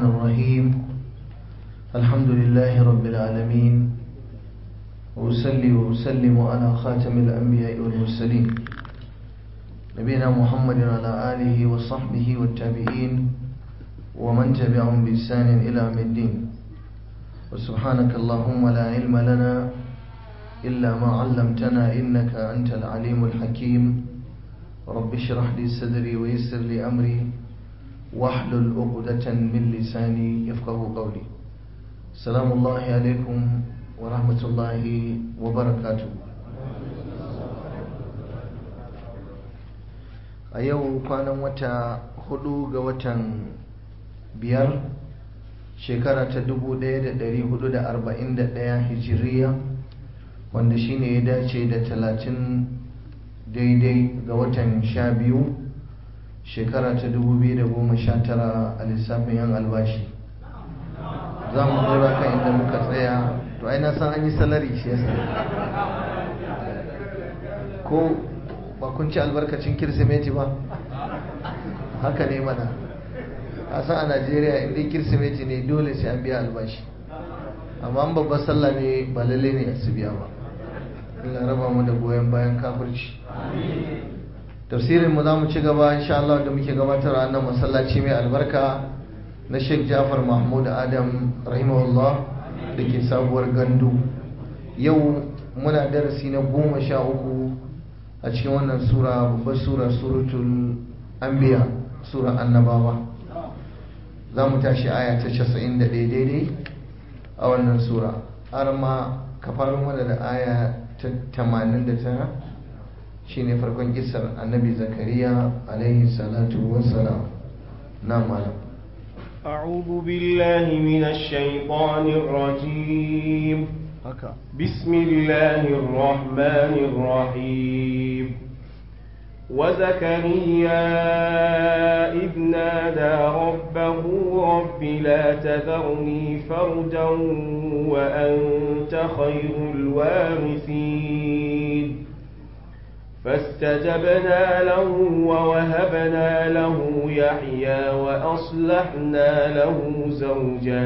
الرحمن الرحيم الحمد لله رب العالمين وأصلي وأسلم على خاتم الأنبياء والمرسلين نبينا محمد وعلى آله وصحبه والتابعين ومن تبعهم بإحسان إلى يوم الدين وسبحانك اللهم لا علم لنا إلا ما علمتنا إنك أنت العليم الحكيم رب اشرح لي صدري ويسر لي أمري واحلل عقدة من لساني يفقه قولي السلام الله عليكم ورحمة الله وبركاته. a yau kwanan wata 4 ga watan 5 shekara ta 1441 hijiriya wanda shine ya dace da 30 daidai ga watan 12 shekara ta 2019 a lissafin yan albashi. za mu dora kan inda muka tsaya to ai na san an yi salari shi yasa ko ba kun ci albarkacin kirsimeti ba haka ne mana a san a najeriya inda kirsimeti ne dole sai an biya albashi amma an babbar sallah ne ba lalle ne su biya ba. Allah raba mu da goyon bayan kafirci. tafsirin mu za mu ci gaba insha Allah da muke gabatar a nan masallaci mai albarka na Sheikh Ja'far Mahmud Adam rahimahullah da ke sabuwar gandu. Yau muna darasi na 13 a cikin wannan sura, babbar sura, suratul anbiya, sura annabawa. za mu tashi aya ta 91 daidai a wannan sura. har ma ka faro mana da aya ta 89 shine farkon kissar annabi zakariya alaihi salatu wassalam. na malam. أعوذ بالله من الشيطان الرجيم. بسم الله الرحمن الرحيم. وزكريا إذ نادى ربه رب لا تذرني فردا وأنت خير الوارثين فاستجبنا له ووهبنا له يحيى وأصلحنا له زوجا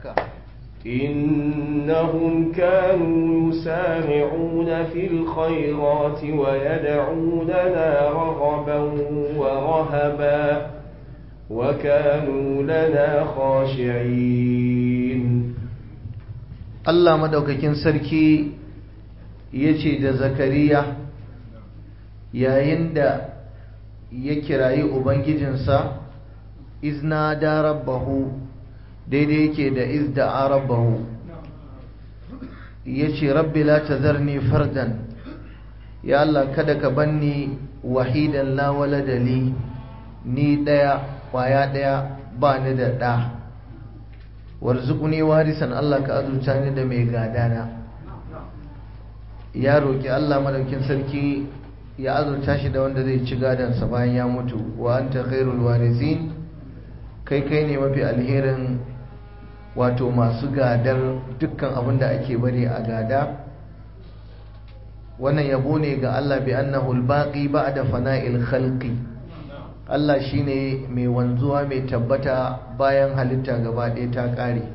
إنهم كانوا يسارعون في الخيرات ويدعوننا رغبا ورهبا وكانوا لنا خاشعين. الله مدوكاكين سركي yace da Zakariya yayin da ya kirayi ubangijinsa izna da rabbahu daidai yake da izda rabbahu yace rabbi la tazarni fardan ya Allah kada ka banni wahidan la walada li ni kwaya daya ba ni da da warzuqni warisan Allah ka azurta ni da mai gadana. ya roki Allah madaukin sarki ya azurta shi da wanda zai ci gadansa bayan ya mutu. wa anta khairul warithin kai ne mafi alherin wato masu gadar dukkan abin da ake bari a gada. wannan yabo ne ga Allah bi annahu al-baqi ba'da fana'il khalqi. Allah shine mai wanzuwa mai tabbata bayan halitta gaba ɗaya ta ƙare,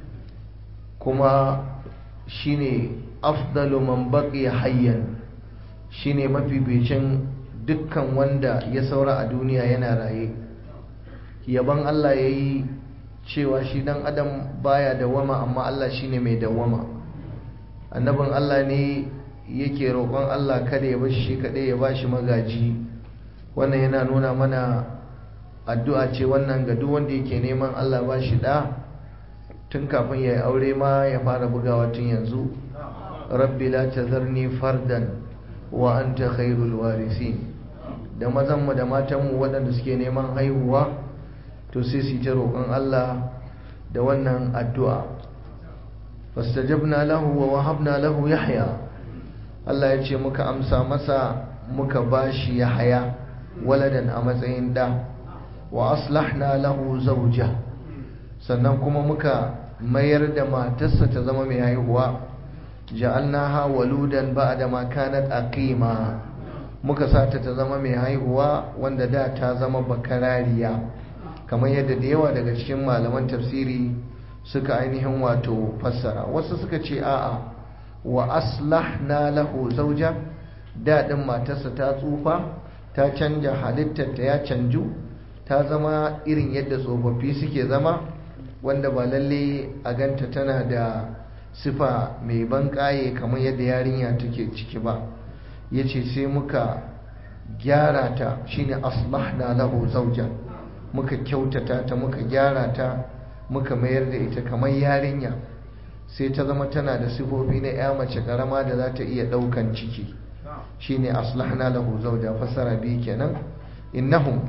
kuma shine afdalu man baqiya hayyan, shine mafificin dukkan wanda ya saura a duniya yana raye. yaban Allah yayi cewa shi dan adam baya dawama amma Allah shine mai dawama. annabin Allah ne yake roƙon Allah kada ya bashi shi kadai, ya bashi magaji. wannan yana nuna mana addu'a ce wannan ga duk wanda yake neman Allah bashi da tun kafin ya yi aure ma ya fara bugawa tun yanzu. rabbi la tazarni fardan wa anta khairul warithin. da mazanmu da matanmu waɗanda suke neman haihuwa to sai su ta roƙon Allah da wannan addu'a. fastajabna lahu wa wahabna lahu yahya. Allah ya ce muka amsa masa muka bashi yahya waladan a matsayin da. wa aslahna lahu zawja, sannan kuma muka mayar da matarsa ta zama mai haihuwa. ja'alnaha waludan ba'da ma kanat aqima, muka sata ta zama mai haihuwa wanda da ta zama bakarariya. kamar yadda da yawa daga cikin malaman tafsiri suka ainihin wato fassara. Wasu suka ce a'a wa aslahna lahu zawja, daɗin matarsa ta tsufa, ta canja halittarta, ya canju, ta zama irin yadda tsofaffi suke zama, wanda ba lalle a ganta tana da sifa mai ban ƙaye kamar yadda yarinya take ciki ba. yace sai muka gyara ta, shine aslahna lahu zawja, muka kyautata ta, muka gyara ta, muka mayar da ita kamar yarinya, sai ta zama tana da sifofi na ya mace karama da za ta iya daukan ciki, shine aslahna lahu zawja. fasara bi kenan. innahum,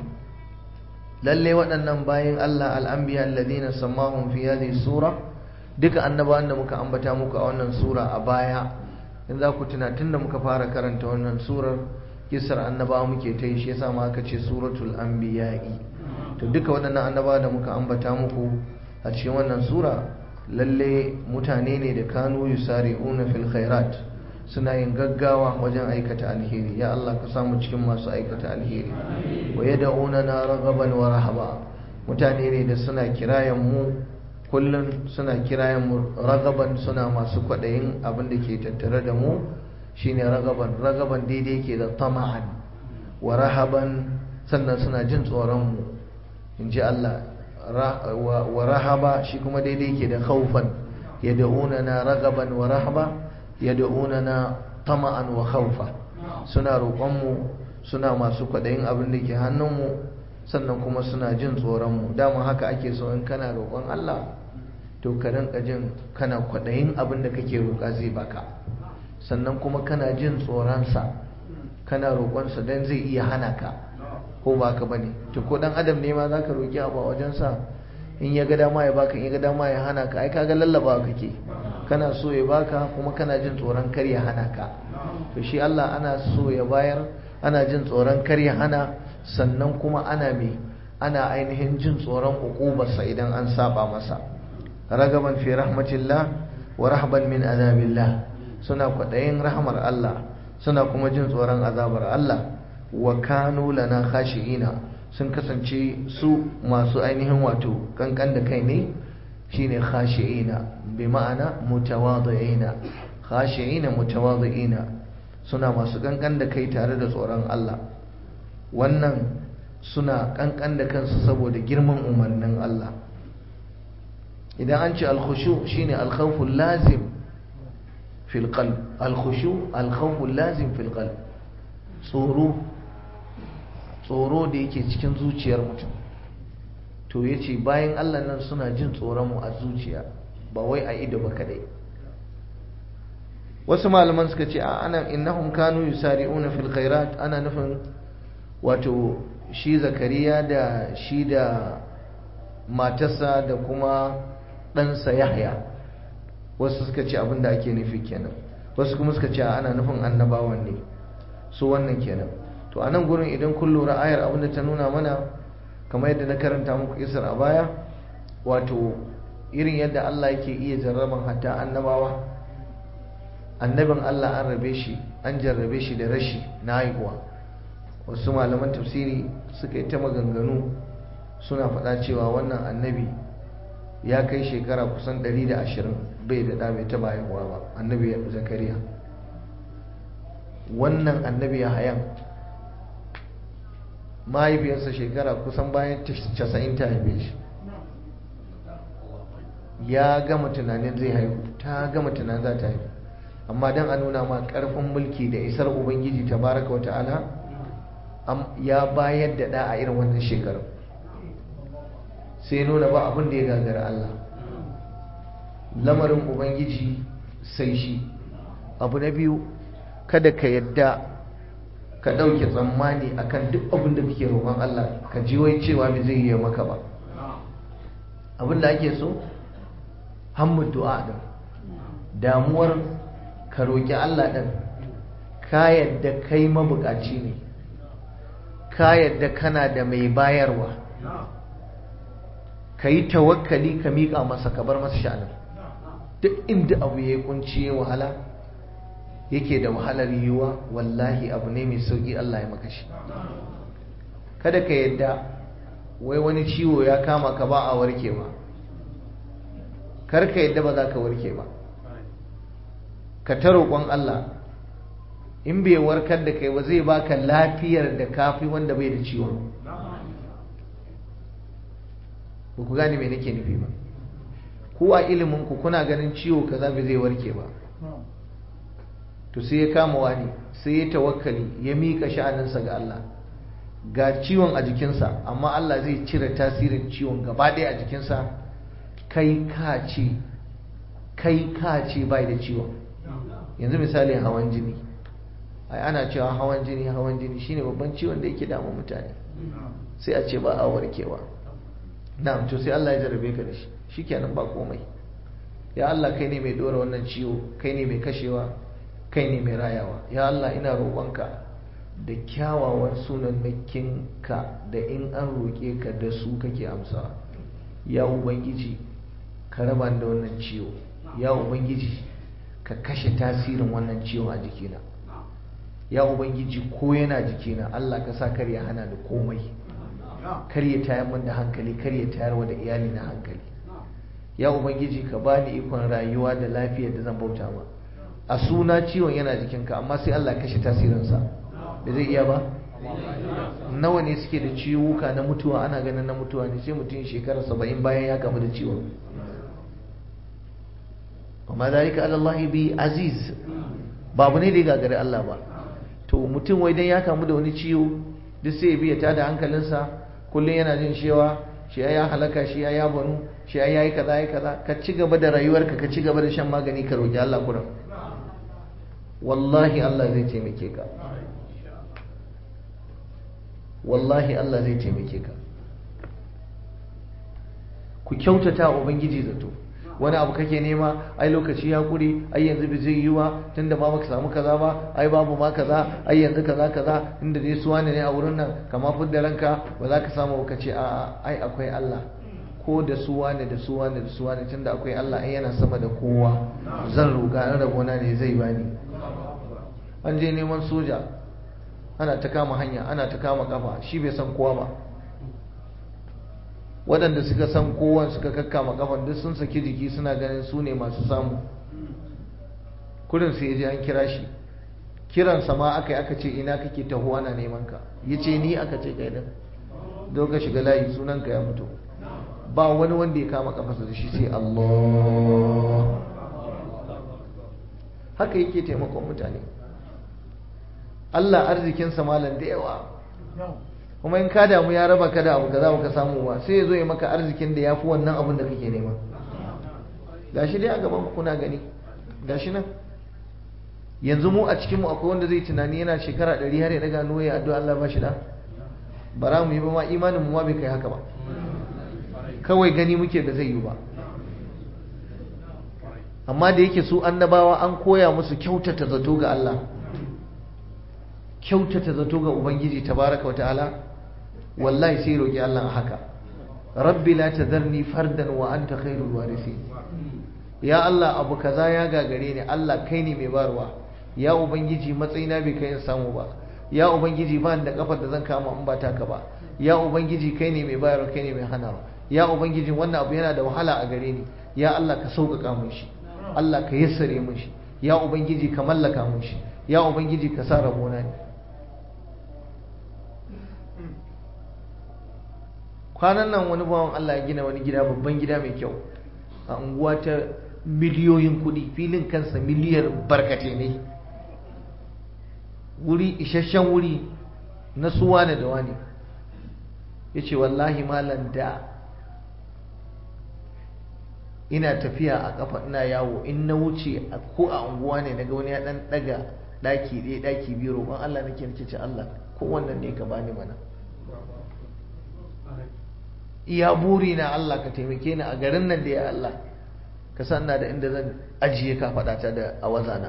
lalle waɗannan bayin Allah al-anbiya alladhina sammahum fi hadhihi sura, duka annabawan da muka ambata muku a wannan sura a baya, in za ku tuna tunda muka fara karanta wannan surar kisar annabawa muke ta yi, shi yasa ma aka ce suratul anbiya'i. to duka waɗannan annabawa da muka ambata muku a cikin wannan sura lalle mutane ne da kanu yusari'una fil khairat, suna yin gaggawa wajen aikata alheri. ya Allah ka samu cikin masu aikata alheri. wa yad'unana raghaban wa rahaba, mutane ne da suna kirayen mu kullum, suna kirayen mu ragaban, suna masu kwadayin abin da ke tattare da mu, shine ragaban. Ragaban daidai ke da tama'an, wa rahaban sannan suna jin tsoron mu, inji Allah. wa rahaba shi kuma daidai ke da khaufan, yad'unana ragaban wa rahaba, yad'unana tama'an wa khaufa, suna roƙon mu, suna masu kwadayin abin da ke hannun mu, sannan kuma suna jin tsoron mu. dama haka ake so, in kana roƙon Allah to ka rinka jin kana kwadayin abin da kake roƙa zai baka, sannan kuma kana jin tsoron sa, kana roƙon sa dan zai iya hana ka, ko baka bane. to ko dan adam ne ma zaka roƙi abu a wajen sa, in ya ga dama ya baka, in ya ga dama ya hana ka, ai kaga lallaba kake, kana so ya baka kuma kana jin tsoron kar ya hana ka. to shi Allah ana so ya bayar, ana jin tsoron kar ya hana, sannan kuma ana ainihin jin tsoron uqubarsa idan an saba masa. ragaban fi rahmatillah wa rahban min azabillah, suna kwadayin rahmar Allah, suna kuma jin tsoron azabar Allah. wa kanu lana khashi'ina, sun kasance su masu ainihin wato kankan da kai ne, shine khashi'ina bi ma'ana mutawadhi'ina. khashi'ina mutawadhi'ina, suna masu kankan da kai tare da tsoron Allah. wannan suna kankan da kansu saboda girman umarnin Allah. idan an ce al-khushu shine al-khawfu lazim fil qalb, al-khushu al-khawfu lazim fil qalb, tsoro da yake cikin zuciyar mutum. to yace bayan Allah nan suna jin tsoron mu a zuciya, ba wai a ido ba kadai. wasu malaman suka ce a anan innahum kanu yusari'una fil khairat, ana nufin wato shi Zakariya da shi da matarsa da kuma ɗansa Yahya. wasu suka ce abinda ake nufi kenan, wasu kuma suka ce ana nufin annabawan ne su, wannan kenan. to a nan gurin idan kun lura ayar abinda ta nuna mana, kamar yadda na karanta muku isar a baya, wato irin yadda Allah yake iya jarraban hatta annabawa. annabin Allah an jarrabe shi da rashi na haihuwa. wasu malaman tafsiri suka yi ta maganganu, suna faɗa cewa wannan annabi ya kai shekara kusan 120 bai da ɗa, bai taɓa haihuwa ba, annabi Zakariya. wannan annabi Yahaya mahaifiyarsa shekara kusan bayan 90 ta haife shi, ya gama tunanin zai haihu, ta gama tunanin za ta haihu, amma don a nuna ma ƙarfin mulki da isar Ubangiji tabaraka wa ta'ala, ya bayar da ɗa a irin wannan shekarar, sai nuna ba abin da ya gagara Allah. lamarin Ubangiji sai shi. abu na biyu, kada ka yadda ka ɗauke tsammani akan duk abin da kake roƙon Allah ka ji wai cewa bai zai yi maka ba. abin da ake so hammu du'a din, damuwar ka roƙi Allah din, ka yadda kai mabukaci ne, ka yadda kana da mai bayarwa, ka yi tawakkali, ka miƙa masa, ka bar masa sha'anin. duk inda abu ya kunci wahala, yake da wahalar yiwuwa, wallahi abu ne mai sauki Allah ya maka shi. kada ka yadda wai wani ciwo ya kama ka ba a warke ba, karka yadda ba za ka warke ba, ka ta roƙon Allah in bai warkar da kai ba zai baka lafiyar da kafi wanda bai da ciwon. ba ku gane me nake nufi ba? ko a ilimin ku kuna ganin ciwo kaza bai zai warke ba, to sai ya kama wani, sai ya tawakkali, ya mika sha'aninsa ga Allah, ga ciwon a jikinsa amma Allah zai cire tasirin ciwon gaba ɗaya a jikinsa, kai ka ce bai da ciwon. yanzu misali hawan jini, ai ana cewa hawan jini shine babban ciwon da yake damun mutane, sai a ce ba a warkewa. na'am, to sai Allah ya jarabe ka da shi, shikenan ba komai. ya Allah kai ne mai dora wannan ciwo, kai ne mai kashewa, kai ne mai rayawa. ya Allah ina roƙonka da kyawawan sunannakinka da in an roƙe ka da su kake amsa. ya ubangiji ka raba da wannan ciwo, ya ubangiji ka kashe tasirin wannan ciwon a jikina, ya ubangiji ko yana jikina Allah ka sa kar ya hana ni komai, kar ya tayar min da hankali, kar ya tayar wa da iyali na hankali. ya ubangiji ka bani ikon rayuwa da lafiyar da zan bauta ma. a suna ciwon yana jikinka amma sai Allah ya kashe tasirinsa, da zai iya ba? nawa ne suke da ciwuka na mutuwa, ana ganin na mutuwa ne, sai mutum shekara 70 bayan ya kamu da ciwon. amma zalika ala Allah bi aziz, babu ne da ya gagari Allah ba. to mutum wai dan ya kamu da wani ciwo duk sai ya biya tada hankalinsa, kullum yana jin cewa shi ya halaka, shi ya banu, shi ya yi kaza ya kaza. ka ci gaba da rayuwarka, ka ci gaba da shan magani, ka roki Allah kuran, wallahi Allah zai taimake ka, wallahi Allah zai taimake ka. ku kyautata wa ubangiji zato. wani abu kake nema, ai lokaci ya kure, ai yanzu bai zai yi ba tunda ba maka samu kaza ba, ai babu ma kaza, ai yanzu kaza inda dai suwa ne a wurin nan, kama fidda ranka ba za ka samu ka ce a'a ai akwai Allah, ko da suwa ne tunda akwai Allah ai yana sama da kowa, zan roƙa in rabona ne zai bani. an je neman soja, ana ta kama hanya, ana ta kama kafa, shi bai san kowa ba. waɗanda suka san kowa suka kakkama kafan duk sun saki jiki, suna ganin su ne masu samu. kurin sai ya je an kira shi, kiransa ma aka yi, aka ce ina kake taho, ana neman ka. ya ce ni, aka ce kai din, don ka shiga layi, sunanka ya fito. ba wani wanda ya kama kafarsa da shi sai Allah. haka yake taimakon mutane. Allah arzikinsa malam da yawa, kuma in ka damu ya raba ka da abu kaza baka samu ba, sai ya zo ya maka arzikin da ya fi wannan abin da kake nema. gashi dai a gaban kuna gani, gashi nan yanzu mu a cikin mu akwai wanda zai tunani yana shekara 100 har ya daga hannu ya addu'a Allah ba shi da? bara mu yi ba ma, imanin mu ma bai kai haka ba, kawai gani muke da zai yi ba. amma da yake su annabawa an koya musu kyautata zato ga Allah, kyautata zato ga Ubangiji tabaraka wata'ala, wallahi sai roki Allah haka. rabbi la tadharni fardan wa anta khairul warithin. ya Allah abu kaza ya gagare ni, Allah kai ne mai barwa. ya Ubangiji matsayina bai kai in samu ba. ya Ubangiji ba da kafar da zan kama in ba taka ba. ya Ubangiji kai ne mai bayarwa, kai ne mai hanawa. ya Ubangiji wannan abu yana da wahala a gare ni, ya Allah ka sauƙaƙa mun shi, Allah ka yassare mun shi, ya Ubangiji ka mallaka mun shi, ya Ubangiji ka sa rabona ne. kwanan nan wani bawan Allah ya gina wani gida, babban gida mai kyau a unguwa ta miliyoyin kuɗi, filin kansa miliyar barkate ne, wuri isasshen wuri na suwa da wani. ya ce wallahi malam da ina tafiya a kafa ina yawo, in na wuce ko a unguwa ne daga wani ya dan daga daki ɗaya daki biyu, roƙon Allah nake ce Allah ko wannan ne ka bani mana. iya buri na Allah ka taimake ni a garin nan da ya Allah ka san na da inda zan ajiye ka faɗa ta da awazana.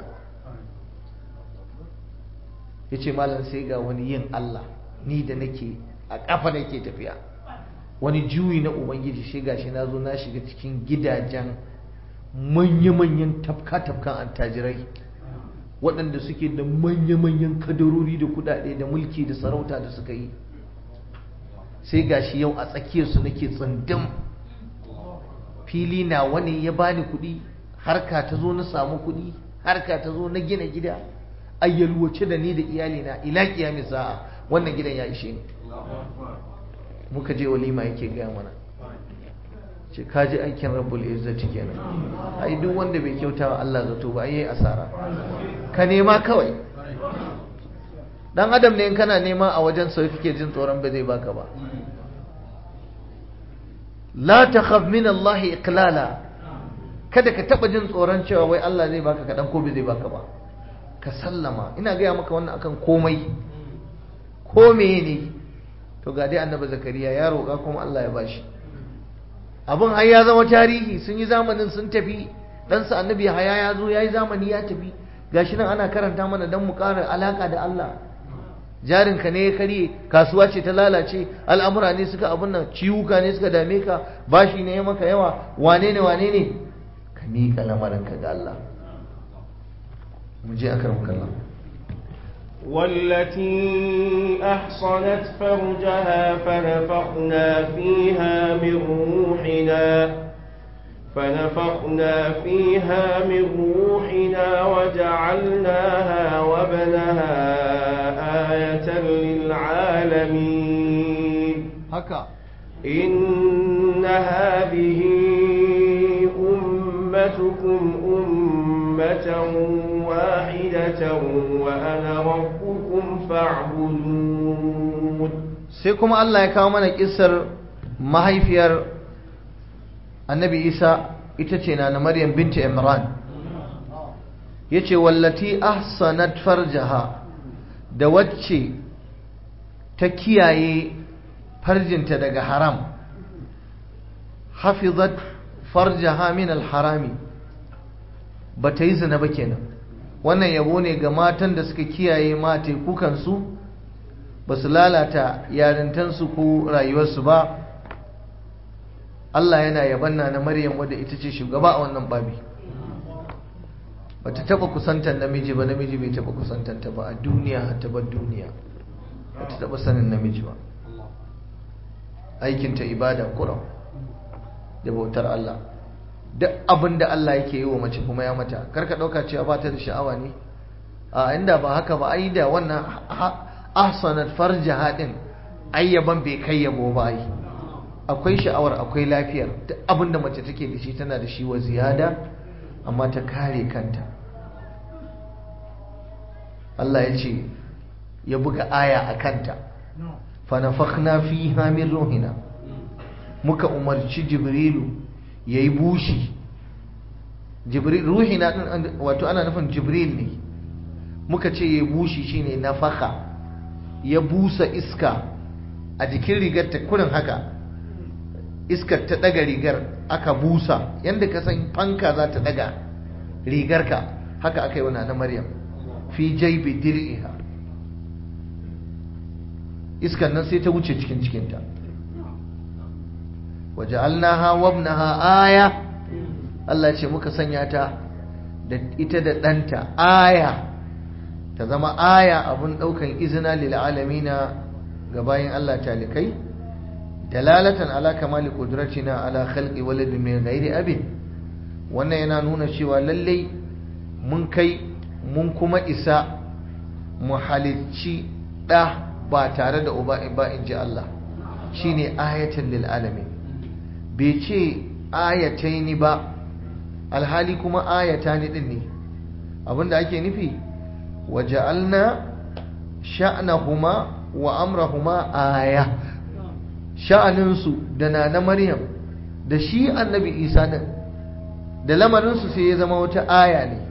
yace malam sai ga wani yin Allah, ni da nake a kafa nake tafiya, wani juyi na ubangiji, shi gashi na zo na shiga cikin gidajen manya-manyan tafka-tafkan attajirai waɗanda suke da manya-manyan kadarori da kudade da mulki da sarauta da suka yi. sai gashi yau a tsakiyarsu nake tsundum, fili na wani ya bani kuɗi, harka ta zo na samu kuɗi, harka ta zo na gina gida, ayyalwace da ni da iyalina ila kiyami sa'a, wannan gidan ya ishe ni. Muka je walima yake gaya mana, ce kaji aikin rabbul izzati kenan. Ai duk wanda bai kyauta wa Allah zato ba ai yayi asara. Ka nema kawai. Dan adam ne in kana nema a wajen sa kake jin tsoron ba zai baka ba. La takhaf min Allah iqlala. Kada ka taba jin tsoron cewa wai Allah zai baka kadan ko bai zai baka ba. Ka sallama. Ina gaya maka wannan akan komai. Ko meye ne? To ga dai Annabi Zakariya ya roƙa kuma Allah ya bashi. Abin har ya zama tarihi, sun yi zamanin sun tafi, ɗansa Annabi Yahaya ya zo ya yi zamani ya tafi, gashi nan ana karanta mana don mu ƙara alaƙa da Allah. Jarinka ne ya karye, kasuwa ce ta lalace, al'amura ne suka abin nan, ciwuka ne suka dame ka, bashi ne ya maka yawa, wane ne ka miƙa lamarinka ga Allah. mu je akramaka Allah. والتي أحصنت فرجها فنفخنا فيها من روحنا وجعلناها وابنها آية للعالمين. هكا إن هذه أمتكم أمة واحدة وأنا ربكم فاعبدون. سيكم الله يكامنا كسر mahaifiyar annabi Isa ita ce na Maryam binti Imran, yace wallati ahsanat farjaha, da wacce ta kiyaye farjinta daga haram, hafizat farjaha min alharami, bata yi zina ba kenan. Wannan yabo ne ga matan da suka kiyaye mate kukansu, basu lalata yarintansu ko rayuwarsu ba. Allah yana yabanna na Maryam wadda ita ce shugaba a wannan babi. Bata taba kusantar namiji ba, namiji bai taba kusantar ta ba a duniya har ta bar duniya. Bata taba sanin namiji ba. Aikin ta ibada kuram da bautar Allah. Duk abinda Allah yake yi wa mace kuma ya mata. Karka dauka cewa ba ta da sha'awa ne. A inda ba haka ba, ai da wannan ahsanat farjaha din ayyaban bai kai yabo ba ai. Akwai sha'awar, akwai lafiyar, duk abinda mace take da shi tana da shi wa ziyada, amma ta kare kanta. Allah ya ce ya buga aya a kanta, fa nafakhna fiha min ruhina, muka umarci Jibrilu yayi bushi. Jibril ruhina din wato ana nufin Jibril ne. Muka ce yayi bushi shine nafakha, ya busa iska a jikin rigar ta kurin haka. Iskar ta daga rigar aka busa, yanda ka san fanka za ta daga rigarka, haka aka yi wa na Maryam fi jaybi dir'iha. Iskar nan sai ta wuce cikin cikinta. waja'alnaha wabnaha aya, Allah ce muka sanya ta da ita da ɗanta aya, ta zama aya abun ɗaukan izina lil alamina ga bayin Allah talikai, dalalatan ala kamali qudratina ala khalqi waladin min ghairi abin. Wannan yana nuna cewa lallai mun kai mun kuma isa mu halicci da ba tare da uba ba, in ji Allah. Shine ayatan lil alamin, bai ce ayataini ba, alhali kuma ayatani din ne. Abinda ake nufi waja'alna sha'nahuma wa amrahuma aya, sha'aninsu da na Maryam da shi annabi Isa din da lamarinsu sai ya zama wata aya ne.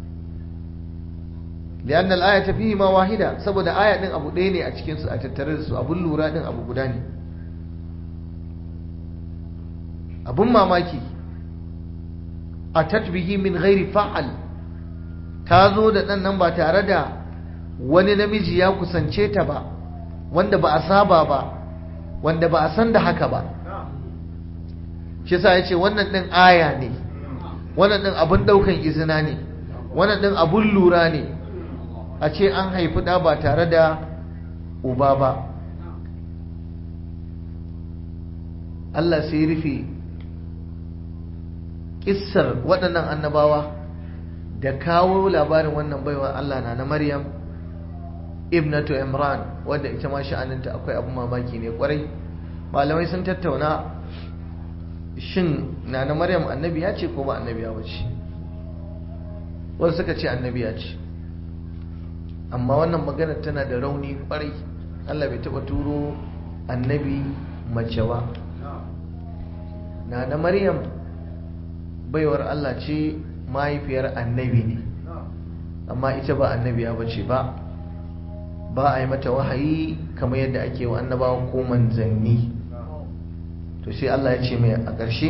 lianna al-ayata fihi ma wahida, saboda aya din abu ɗaya ne a cikin su, a tattare da su abun lura din abu guda ne. Abun mamaki, atat bihi min ghairi fa'al, ta zo da ɗan nan ba tare da wani namiji ya kusance ta ba, wanda ba a saba ba, wanda ba a san da haka ba. Shi yasa yace wannan din aya ne, wannan din abun daukan izina ne, wannan din abun lura ne, a ce an haifi da ba tare da uba ba. Allah sai rufe kissar waɗannan annabawa da kawo labarin wannan baiwa Allah na Maryam ibnatu Imran, wadda ita ma sha'aninta akwai abin mamaki ne kwarai. Malamai sun tattauna shin na Maryam annabiya ce ko ba annabiya ba ce. Wasu suka ce annabiya ce, amma wannan magana tana da rauni kwarai. Allah bai taɓa turo annabi mace ba. na Maryam baiwar Allah ce, mahaifiyar annabi ne, amma ita ba annabiya bace ba a yi mata wahayi kamar yadda ake wa annabawa ko manzanni. To sai Allah ya ce mai a ƙarshe,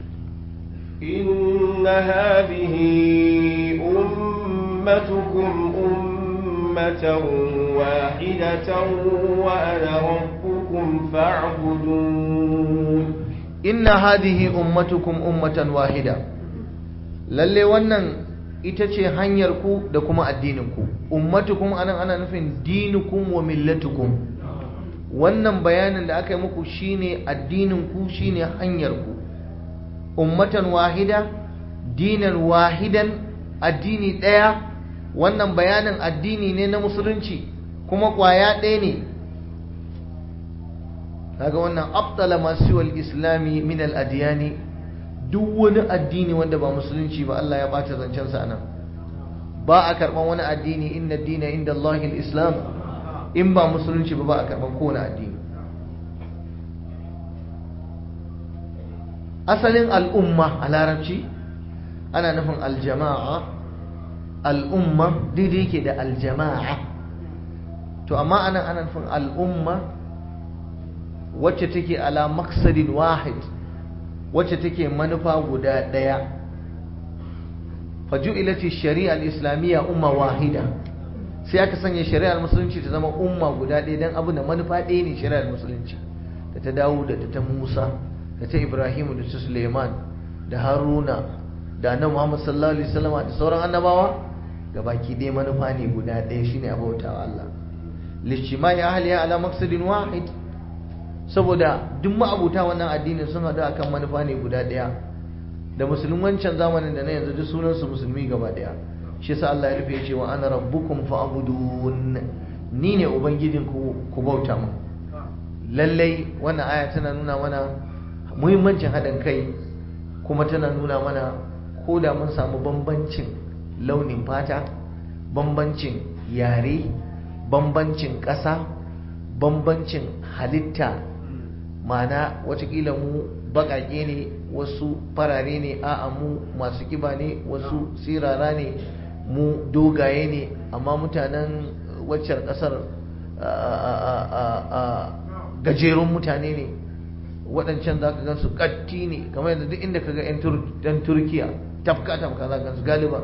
inna hadhihi ummatukum ummatan wahidatan wa ana rabbukum fa'budun. inna hadhihi ummatukum ummatan wahida, lalle wannan ita ce hanyar ku da kuma addinin ku. Ummatukum anan ana nufin dinukum wa millatukum. Wannan bayanin da aka yi muku shine addinin ku, shine hanyar ku. Ummatan wahida, dinan wahidan, addini daya. Wannan bayanin addini ne na musulunci kuma kwaya ɗaya ne. kaga wannan abtala masu islami min al-adiyani, duk wani addini wanda ba musulunci ba Allah ya bata zancensa anan. Ba a karban wani addini, inna dina inda Allah al-islam, in ba musulunci ba a karban kowane addini. asalin al'umma a larabci ana nufin aljama'a. al'umma daidai yake da aljama'a, to amma anan ana nufin al'umma wacce take ala maqsadin wahid, wacce take manufa guda daya. faju'ilati shari'a al-islamiyya umma wahida, sai aka sanya shari'ar musulunci ta zama umma guda daya dan abu da manufa daya ne. shari'ar musulunci da ta Dawud da ta Musa da ta Ibrahim da ta Suleiman da Haruna da Annabi Muhammad sallallahu alaihi wasallam da sauran annabawa, gabaki daya manufa ne guda daya, shine abautawa Allah. lishtimai ahliya ala maqsadin wahid, saboda duk ma'abuta wannan addinin sun haɗu akan manufa ne guda ɗaya. da musulmin wancan zamanin da na yanzu duk sunansu musulmi gaba ɗaya. shi yasa Allah ya rufe ya ce wa ana rabbukum fa'budun, ni ne ubangijin ku bauta mu. lallai wannan aya tana nuna mana muhimmancin haɗin kai, kuma tana nuna mana ko da mun samu bambancin launin fata, bambancin yare, bambancin ƙasa, bambancin halitta, ma'ana watakila mu baƙaƙe ne, wasu farare ne, a'a mu masu kiba ne, wasu sirara ne, mu dogaye ne, amma mutanen waccan ƙasar gajerun mutane ne, waɗancan za ka gansu ƙatti ne, kamar yadda duk inda ka ga 'yan Turkiya tafka za ka gansu galiba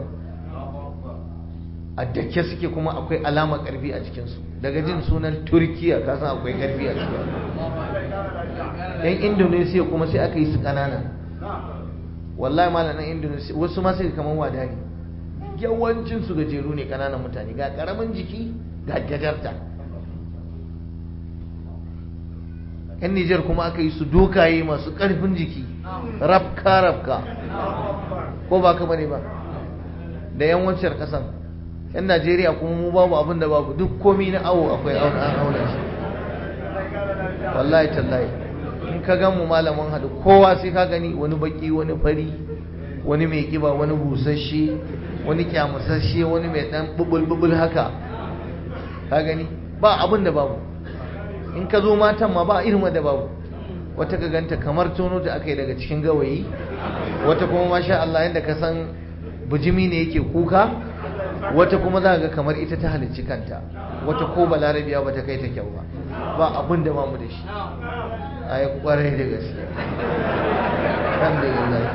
a dake suke, kuma akwai alama ƙarfi a cikinsu. daga jin sunan Turkiya ka san akwai ƙarfi a cikin. 'yan Indonesia kuma sai aka yi su ƙanana, wallahi malaman Indonesia wasu ma sai kamar wada ne, yawancin su gajeru ne, ƙananan mutane, ga ƙaramin jiki ga gajarta. 'yan Nijar kuma aka yi su dokaye masu ƙarfin jiki, rafka ko ba ka bane ba, da 'yan wancan ƙasan. 'yan Najeriya kuma mu babu abin da babu, duk komi na awo akwai auna shi. wallahi tallahi in ka gan mu malamin hadu, kowa sai ka gani wani baki, wani fari, wani mai kiba, wani busasshe, wani kyamusasshe, wani mai dan bubul haka, ka gani ba abin da babu. in ka zo matan ma ba irin wanda babu. wata ka ganta kamar tono da aka yi daga cikin gawayi, wata kuma masha Allah yadda ka san bujimi ne yake kuka, wata kuma za ga kamar ita ta halicci kanta, wata ko balarabiya ba ta kai ta kyau ba abin da mamu da shi. a yi kwarai da gaske, alhamdulillah.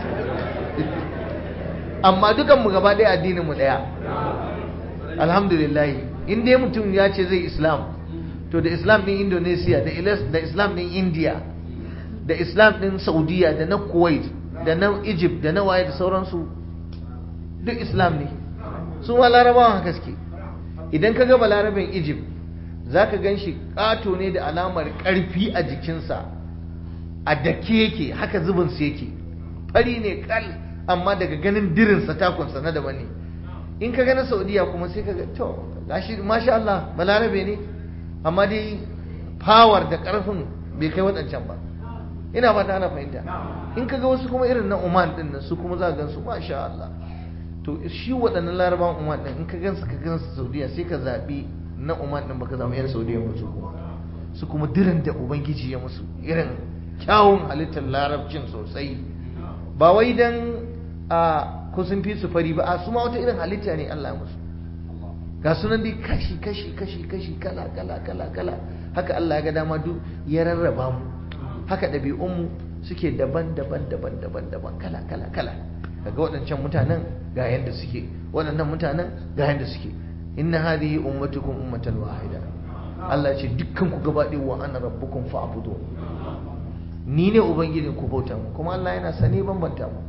amma dukanmu gaba ɗaya addininmu ɗaya, alhamdulillah. in dai mutum ya ce zai Islam, to da Islam ɗin Indonesia, da Islam ɗin India, da Islam ɗin Saudiya, da na Kuwait, da na Egypt, da na waye da sauransu, duk Islam ne. su ma larabawan haka suke. idan ka ga balarabin Egypt za ka gan shi ƙato ne da alamar ƙarfi a jikinsa, a dake yake, haka zubinsu yake, fari ne kal, amma daga ganin dirinsa takunsa na daban ne. In ka gani Saudiya kuma sai ka ga to gashi masha Allah balarabe ne, amma dai power da karfin bai kai waɗancan ba. Ina ba ta ana fahimta. In ka ga wasu kuma irin na Oman din nan, su kuma za ka gansu masha Allah. To shi waɗannan larabawan Oman din in ka gansu Saudiya, sai ka zaɓi na Oman din, baka zama yan Saudiya ba. Su kuma dirin da ubangiji ya musu, irin kyawun halittar larabcin sosai, ba wai dan ko sun fi su fari ba, a su ma wata irin halitta ne Allah ya musu. Ga sunan dai kashi kala haka Allah ya ga dama duk ya rarraba mu. Haka ɗabi'unmu suke daban kala kaga waɗancan mutanen ga yanda suke, waɗannan mutanen ga yanda suke. Inna hadhihi ummatukum ummatan wahida. Allah ya ce dukkan ku gaba ɗaya wa ana rabbukum fa'budu. Ni ne ubangijin ku bauta mu, kuma Allah yana sane bambanta mu.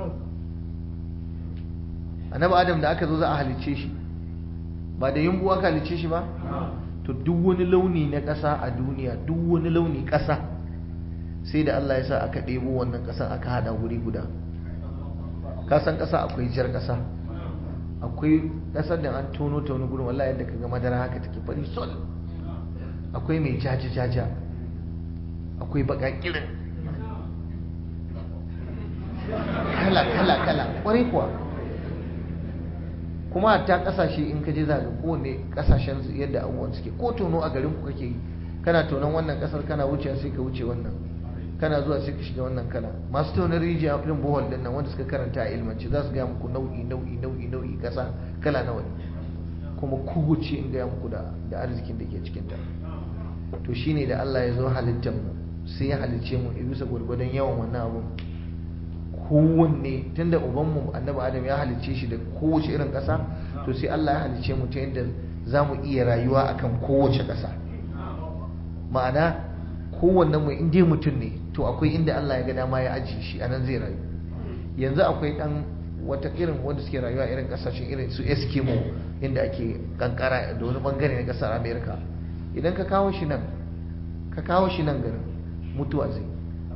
Annabi Adam da aka zo za a halicce shi, ba da yumbu aka halicce shi ba? To duk wani launi na ƙasa a duniya, duk wani launi ƙasa, sai da Allah ya sa aka ɗebo wannan ƙasan aka haɗa wuri guda. Ka san ƙasa akwai jar ƙasa, akwai ƙasar da an tono ta wani gurin wallahi yadda kaga madara haka take fari sol, akwai mai jaja, akwai baka kirin, kala ƙwarai kuwa. Kuma ta kasashe in ka je za ga kowane kasashen yadda abubuwan suke. Ko tono a garin ku kake yi, kana tonon wannan kasar kana wuce sai ka wuce wannan, kana zuwa sai ka shiga wannan kala. Masu tonon rijiya irin bohol din nan wanda suka karanta a ilmance za su gaya muku nau'i kasa kala nawa ne, kuma kowace in gaya muku da arzikin da ke cikin ta. To shine da Allah ya zo halittar mu, sai ya halicce mu bisa gwargwadon yawan wannan abun. Kowanne tunda ubanmu annabi Adam ya halicce shi da kowace irin ƙasa, to sai Allah ya halicce mu ta yadda za mu iya rayuwa akan kowace ƙasa. Ma'ana kowanne mu in dai mutum ne, to akwai inda Allah ya ga dama ya ajiye shi, anan zai rayu. Yanzu akwai dan wata irin wanda suke rayuwa irin ƙasashen irin su Eskimo, inda ake kankara da wani bangare na ƙasar America. Idan ka kawo shi nan garin, mutuwa zai.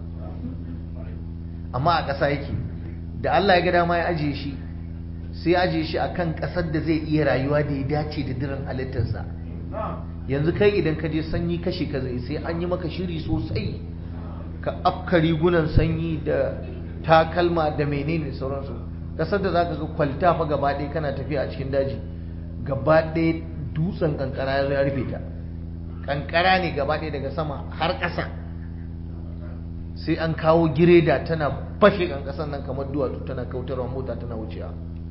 Amma a ƙasa yake, da Allah ya ga dama ya ajiye shi, sai ya ajiye shi akan ƙasar da zai iya rayuwa da ya dace da dirin halittarsa. Yanzu kai idan ka je sanyi kashe ka zai, sai an yi maka shiri sosai, ka afka rigunan sanyi da takalma da menene sauransu. Ƙasar da zaka ga kwalta fa gaba ɗaya kana tafiya a cikin daji, gaba ɗaya dutsen kankara ya rufe ta, kankara ne gaba ɗaya daga sama har ƙasa. Sai an kawo gireda tana fashe kankasan nan kamar duwatsu, tana kautarwa mota tana wucewa.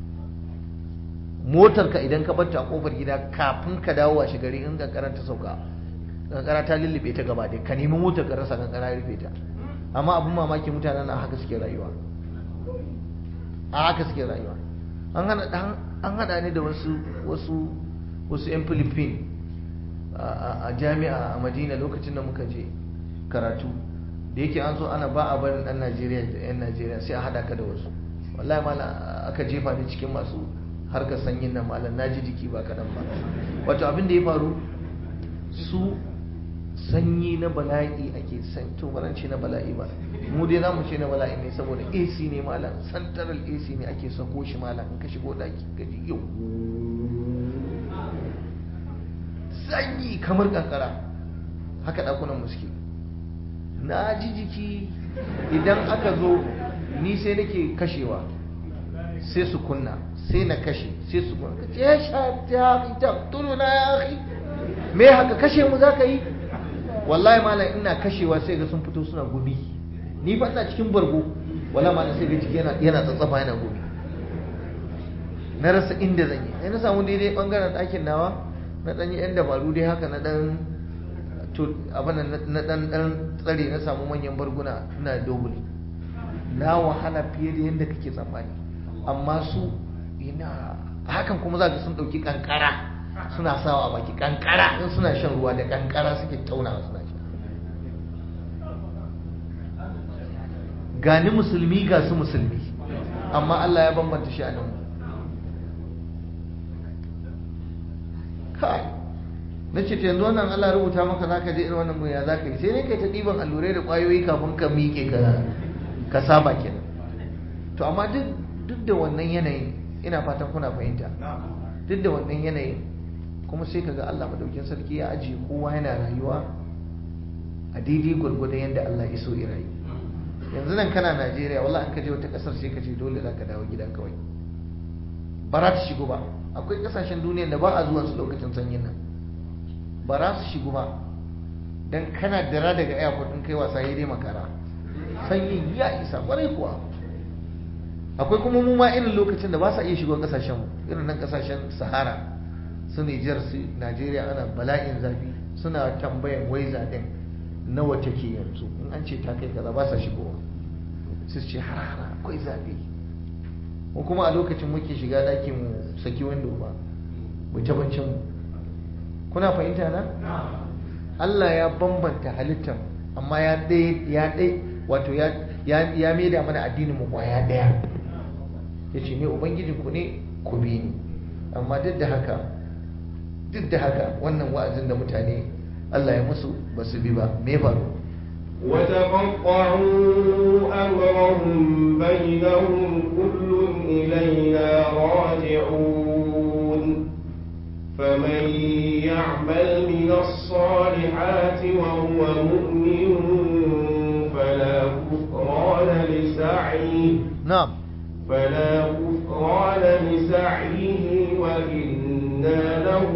Motar ka idan ka barta a kofar gida, kafin ka dawo a shigari in kankara ta sauka, kankara ta lullube ta gaba ɗaya, ka nemi motar ka rasa, kankara ya rufe ta. Amma abin mamaki mutanen nan haka suke rayuwa, a haka suke rayuwa. An haɗa ne da wasu 'yan Philippines a jami'a a Madina lokacin da muka je karatu. Da yake an zo ana ba a barin ɗan Najeriya da 'yan Najeriya, sai a haɗa ka da wasu. Wallahi malam aka jefa ni cikin masu harkar sanyin nan malam, na ji jiki ba kaɗan ba. Wato abin da ya faru, su sanyi na bala'i ake san, to ba ce na bala'i ba, mu dai za mu ce na bala'i ne, saboda AC ne malam, central AC ne ake sako shi malam. In ka shigo ɗaki gaji yau sanyi kamar kankara, haka ɗakunan mu suke. Na ji jiki. Idan aka zo ni sai nake kashewa, sai su kunna, sai na kashe, sai su kunna. Ya sha ta tulu na ya akhi, me haka kashe mu zaka yi? Wallahi malam ina kashewa sai ga sun fito suna gumi. Ni fa ina cikin bargo, wallahi malam sai ga jiki yana tsatsafa yana gumi. Na rasa inda zan yi. Sai na samu daidai bangaren ɗakin nawa, na ɗan yi 'yan dabaru dai haka, na ɗan na dan tsare, na samu manyan barguna ina double. Na wahala fiye da yadda kake tsammani. Amma su ina hakan kuma za ka sun dauki kankara suna sawa a baki, kankara in suna shan ruwa da kankara suke taunawa suna sha. Gani musulmi ga su musulmi, amma Allah ya bambanta sha'anin. na ce ta yanzu wannan Allah rubuta maka za ka je irin wannan ya za ka yi sai ne kai ta ɗiban allurai da ƙwayoyi kafin ka miƙe ka saba kenan. To amma duk da wannan yanayin ina fatan kuna fahimta, duk da wannan yanayin kuma sai kaga Allah madaukin sarki ya ajiye kowa yana rayuwa a daidai gwargwadon yadda Allah ya so ya rayu. Yanzu nan kana Najeriya, wallahi an ka je wata kasar sai ka ce dole za ka dawo gida kawai, ba za ta shigo ba. Akwai kasashen duniya da ba a zuwa su lokacin sanyin nan, ba za su shigo ba, dan kana dira daga airport din kai wasa ya dai makara, sanyi ya isa kwarai kuwa. Akwai kuma mu ma irin lokacin da ba sa iya shigo kasashen mu, irin nan kasashen Sahara su Niger su Najeriya ana bala'in zafi, suna tambayan waiza din nawa take yanzu, in an ce ta kai kaza ba sa shigowa, su ce harara akwai zafi. ko kuma a lokacin muke shiga ɗaki mu saki window ba mu ta bancin mu. Kuna fahimta na? Allah ya bambanta halittar amma wato ya maida mana addinin mu kwaya daya. Yace ne ubangijinku ne ku bi ni. Amma duk da haka wannan wa'azin da mutane Allah ya musu ba su bi ba. Me faru? وتقطعوا أمرهم بينهم كل إلينا راجعون فمن يعمل من الصالحات وهو مؤمن فلا كفران لسعيه وإنا له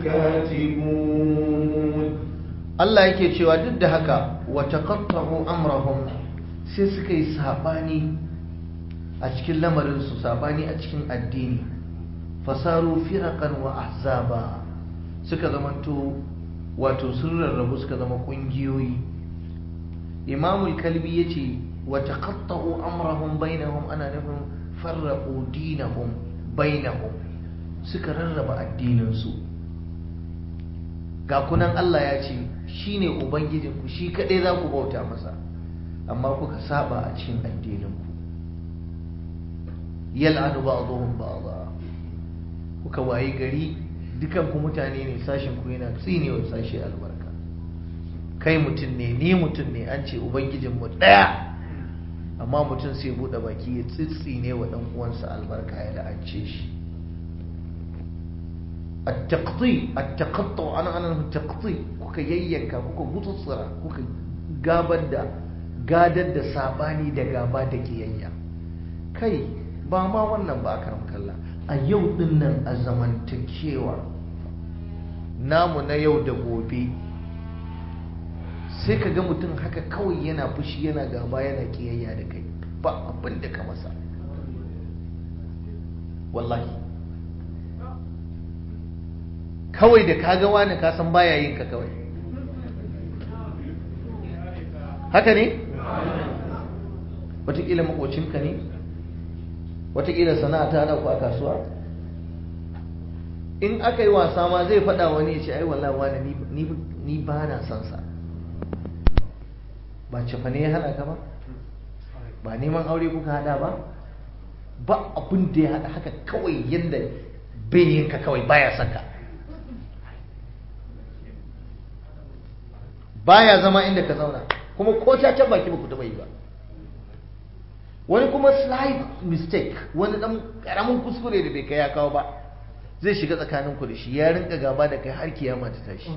كاتبون. Allah yake cewa duk da haka wa taqattahu amrahum, sai suka yi sabani a cikin lamarin su, sabani a cikin addini, fasaru firaqan wa ahzaba, suka zamanto wato sun rarrabu suka zama kungiyoyi. Imamul Kalbi yace wa taqattahu amrahum bainahum, ana nufin farraqu dinahum bainahum, suka rarraba addinin su. Ga kunan Allah ya ce shi ne Ubangijinku, shi kaɗai za ku bauta masa, amma kuka saba a cikin addininku. Yal'anu ba'dhum ba'dha, kuka wayi gari dukanku mutane ne, sashin ku yana tsinewa sashi albarka. Kai mutum ne, ni mutum ne, an ce Ubangijinmu ɗaya, amma mutum sai buɗe baki ya tsitsine wa ɗan uwansa albarka, ya la'ance shi. التقطع أنا التقطيع kuka yayyanka, kuka gutsura, kuka gadar da sabani da gaba da kiyayya. Kai ba ma wannan ba akaram kalla, a yau din nan a zamantakewa namu na yau da gobe sai ka ga mutum haka kawai yana fushi, yana gaba, yana kiyayya da kai, ba abin da ka masa wallahi. Kawai da kaga wani ka san baya yin ka kawai, haka ne? Wataƙila maƙocinka ne, wataƙila sana'a ta haɗa ku a kasuwa. In aka yi wasa ma zai faɗa wani ya ce ai wallahi wani ni ba na son sa. Ba cefa ne ya haɗa ka ba, ba neman aure kuka haɗa ba abin da ya haɗa, haka kawai yadda bai yin ka kawai baya son ka. Baya zama inda ka zauna, kuma ko ta baki ba ku taɓa yi ba. Wani kuma slight mistake, wani ɗan ƙaramin kuskure da bai kai ya kawo ba, zai shiga tsakanin ku da shi, ya rinka gaba da kai har kiyama ta tashi.